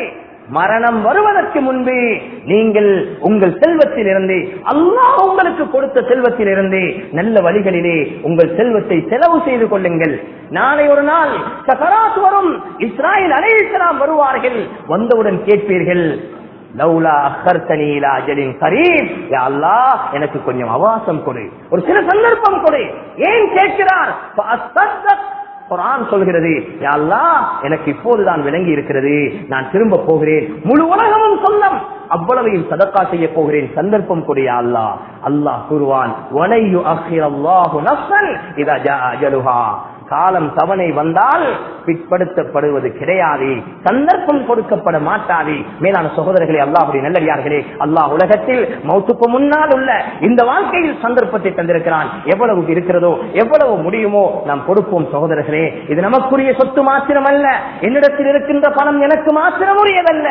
மரணம் வருவதற்கு முன்பு நீங்கள் உங்கள் செல்வத்தில் இருந்து, அல்லாஹ் உங்களுக்கு கொடுத்த செல்வத்தில் இருந்து நல்ல வழிகளிலே உங்கள் செல்வத்தை செலவு செய்து கொள்ளுங்கள். நாளை ஒரு நாள் சகராத் வரும், இஸ்ராயீல் அலைஹிஸ்ஸலாம் வருவார்கள். வந்தவுடன் கேட்பீர்கள், லௌலா அக்கர்தனி இலா அஜலின் கரீப், யா அல்லாஹ் எனக்கு கொஞ்சம் அவகாசம் கொடு, ஒரு சில சந்தர்ப்பம் கொடு. ஏன் கேட்கிறார்? குர்ஆன் சொல்கிறது, யா அல்லாஹ் எனக்கு இப்போதுதான் விளங்கி இருக்கிறது, நான் திரும்ப போகிறேன், முழு உலகமும் சொந்தம், அவ்வளவையும் சதக்கா செய்ய போகிறேன், சந்தர்ப்பம் கொடு யா அல்லாஹ். அல்லாஹ் கூறுவான், வலை யுஅக்கிரல்லாஹு நஃப்ஸன் இதா ஜாஅ அஜலுஹா, காலம் தவணை வந்தால் பிற்படுத்தப்படுவது கிடையாது, சந்தர்ப்பம் கொடுக்கப்பட மாட்டாது. மேலான சகோதரர்களே, அல்லாஹ்வுடைய நல்லடியார்களே, அல்லாஹ் உலகத்தில் மௌத்துக்கு முன்னால் உள்ள இந்த வாழ்க்கையில் சந்தர்ப்பத்தை தந்திருக்கிறான். எவ்வளவு இருக்கிறதோ எவ்வளவு முடியுமோ நாம் கொடுப்போம் சகோதரர்களே. இது நமக்குரிய சொத்து மாத்திரமல்ல, என்னிடத்தில் இருக்கின்ற பணம் எனக்கு மாத்திரம் உரியதல்ல.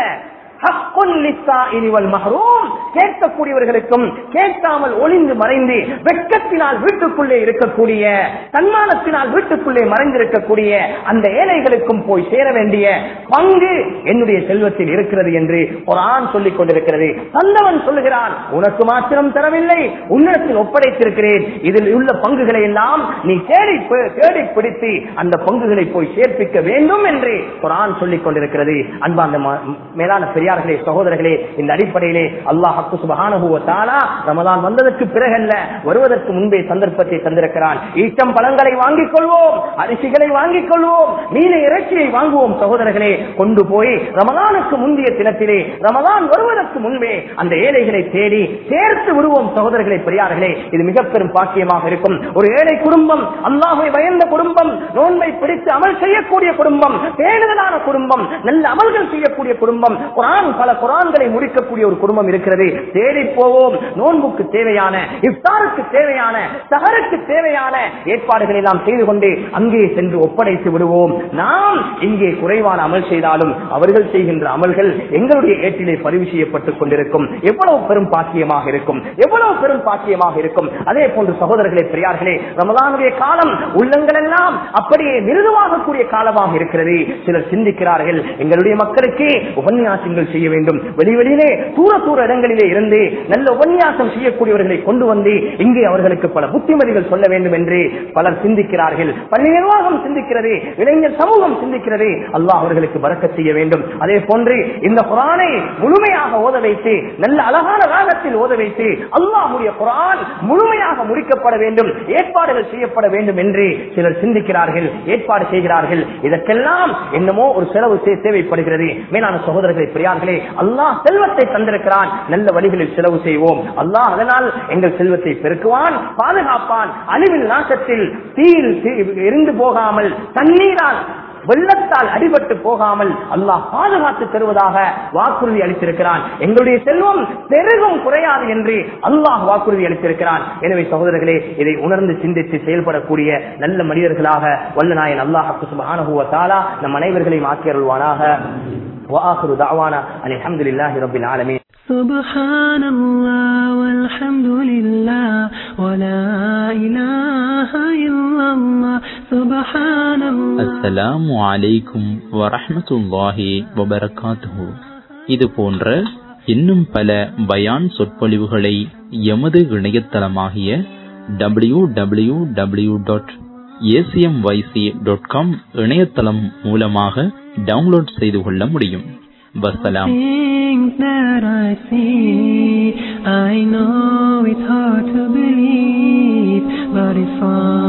கேட்கக்கூடியவர்களுக்கும் கேட்காமல் ஒளிந்து மறைந்து வெட்கத்தினால் வீட்டுக்குள்ளே இருக்கக்கூடிய, தன்மானத்தினால் வீட்டுக்குள்ளே மறைந்திருக்கக்கூடிய அந்த ஏழைகளுக்கும் போய் சேர வேண்டிய பங்கு என்னுடைய செல்வத்தில் இருக்கிறது என்று குர்ஆன் சொல்லிக் கொண்டிருக்கிறது. தந்தவன் சொல்லுகிறான், உனக்கு மாத்திரம் தரவில்லை, உன்னிடத்தில் ஒப்படைத்திருக்கிறேன், இதில் உள்ள பங்குகளை எல்லாம் நீ தேடி பிடித்து அந்த பங்குகளை போய் சேர்ப்பிக்க வேண்டும் என்று குர்ஆன் சொல்லிக் கொண்டிருக்கிறது. அன்பார்ந்த மேலான பெரியார்களே, சகோதரர்களே, இந்த அடிப்படையிலே அல்லாஹ் சுப்ஹானஹு வ தஆலா ரமலான் வந்ததற்கு பிறகல்ல, வருவதற்கு முன்பே சந்தர்ப்பத்தை தந்திருக்கிறான். ஈச்சம் பழங்களை வாங்கிக் கொள்வோம், அரிசிகளை வாங்கிக் கொள்வோம், மீன இறைச்சியை வாங்குவோம் சகோதரர்களே, கொண்டு போய் ரமலானுக்கு முந்தைய தினத்திலே, ரமலான் வருவதற்கு முன்பே அந்த ஏழைகளை தேடி சேர்த்து விடுவோம் சகோதரர்களே, பெரியார்களே. இது மிக பெரும் பாக்கியமாக இருக்கும். ஒரு ஏழை குடும்பம், அல்லாஹ்வை பயந்த குடும்பம், நோன்பை பிடித்து அமல் செய்யக்கூடிய குடும்பம், பேணுதலான குடும்பம், நல்ல அமல்கள் செய்யக்கூடிய குடும்பம், பல குர்ஆன்களை முடிக்கக்கூடிய ஒரு குடும்பம் இருக்கிறது. தேடி போவோம். நோன்புக்கு தேவையான, இஃப்தாருக்கு தேவையான, சஹருக்கு தேவையான ஏற்பாடுகளை எல்லாம் செய்து கொண்டு அங்கே சென்று ஒப்படைத்து விடுவோம். நாம் இங்கே குறைவான அமல் செய்தாலும் அவர்கள் செய்கின்ற அமல்கள் எங்களுடைய ஏட்டிலே பதிவு செய்யப்பட்டுக் கொண்டிருக்கும். எவ்வளவு பெரும் பாக்கியமாக இருக்கும், எவ்வளவு பெரும் பாக்கியமாக இருக்கும். அதே போன்று சகோதரர்களே, பெரியார்களே, ரமலானுடைய காலம் உள்ளங்கள் எல்லாம் அப்படியே மிருதுவாகக்கூடிய காலமாக இருக்கிறது. சிலர் சிந்திக்கிறார்கள், எங்களுடைய மக்களுக்கு உபன்யாசங்கள் செய்ய வேண்டும், வெளியிலே தூர இடங்களிலே இருந்து நல்ல உபன்யாசம் செய்யக்கூடியவர்களை கொண்டு வந்து இங்கே அவர்களுக்கு பல புத்திமதிகள் சொல்ல வேண்டும் என்று பலர் சிந்திக்கிறார்கள். பள்ளி நிர்வாகம் சிந்திக்கிறது, இளைஞர் சமூகம் சிந்திக்கிறது. அல்லாஹ் அவர்களுக்கு பரக்கத் செய்ய வேண்டும். அதே போன்று இந்த குர்ஆனை முழுமையாக ஓத வைத்து, நல்ல அழகான ராகத்தில் ஓத வைத்து, அல்லாஹ்வுடைய குர்ஆன் முழுமையாக முடிக்கப்பட வேண்டும், ஏற்பாடுகள் செய்யப்பட வேண்டும் என்று சிலர் சிந்திக்கிறார்கள், ஏற்பாடு செய்கிறார்கள். இதற்கெல்லாம் என்னமோ ஒரு செலவு தேவைப்படுகிறது. மேலான சகோதரர்களை, பெரியார்களே, அல்லாஹ் செல்வத்தை தந்திருக்கிறான், நல்ல வழிகளில் செலவு செய்வோம். அல்லாஹ் அதனால் எங்கள் செல்வத்தை பெருக்குவான், பாதுகாப்பான். அழிவில் நாசத்தில் தீயில் எரிந்து போகாமல், தண்ணீரால் வெள்ளத்தால் அடிபட்டு போகாமல் அல்லாஹ் பாதுகாத்து தருவதாக வாக்குறுதி அளித்திருக்கிறான். எங்களுடைய செல்வம் பெருகும் குறையாது என்று அல்லாஹ் வாக்குறுதி அளித்திருக்கிறான். எனவே சகோதரர்களே, இதை உணர்ந்து சிந்தித்து செயல்படக்கூடிய நல்ல மனிதர்களாக வல்ல நாயன் அல்லாஹ் சுப்ஹானஹு வ தஆலா நம் அனைவர்களையும் ஆக்கியருள்வானாக. وآخر دعوانا أن الحمد لله رب العالمين. سبحان الله والحمد لله ولا إله إلا الله سبحان الله. அஸ்ஸலாமு அலைக்கும் வரஹ்மத்துல்லாஹி வபரகாத்துஹு. இது போன்ற இன்னும் பல பயான் சொற்பொழிவுகளை எமது இணையதளமாகிய www.acmyc.com இணையதளம் மூலமாக டவுன்லோட் செய்து கொள்ள முடியும். வஸ்ஸலாம். Things that I see, I know it's hard to believe, but it's fine.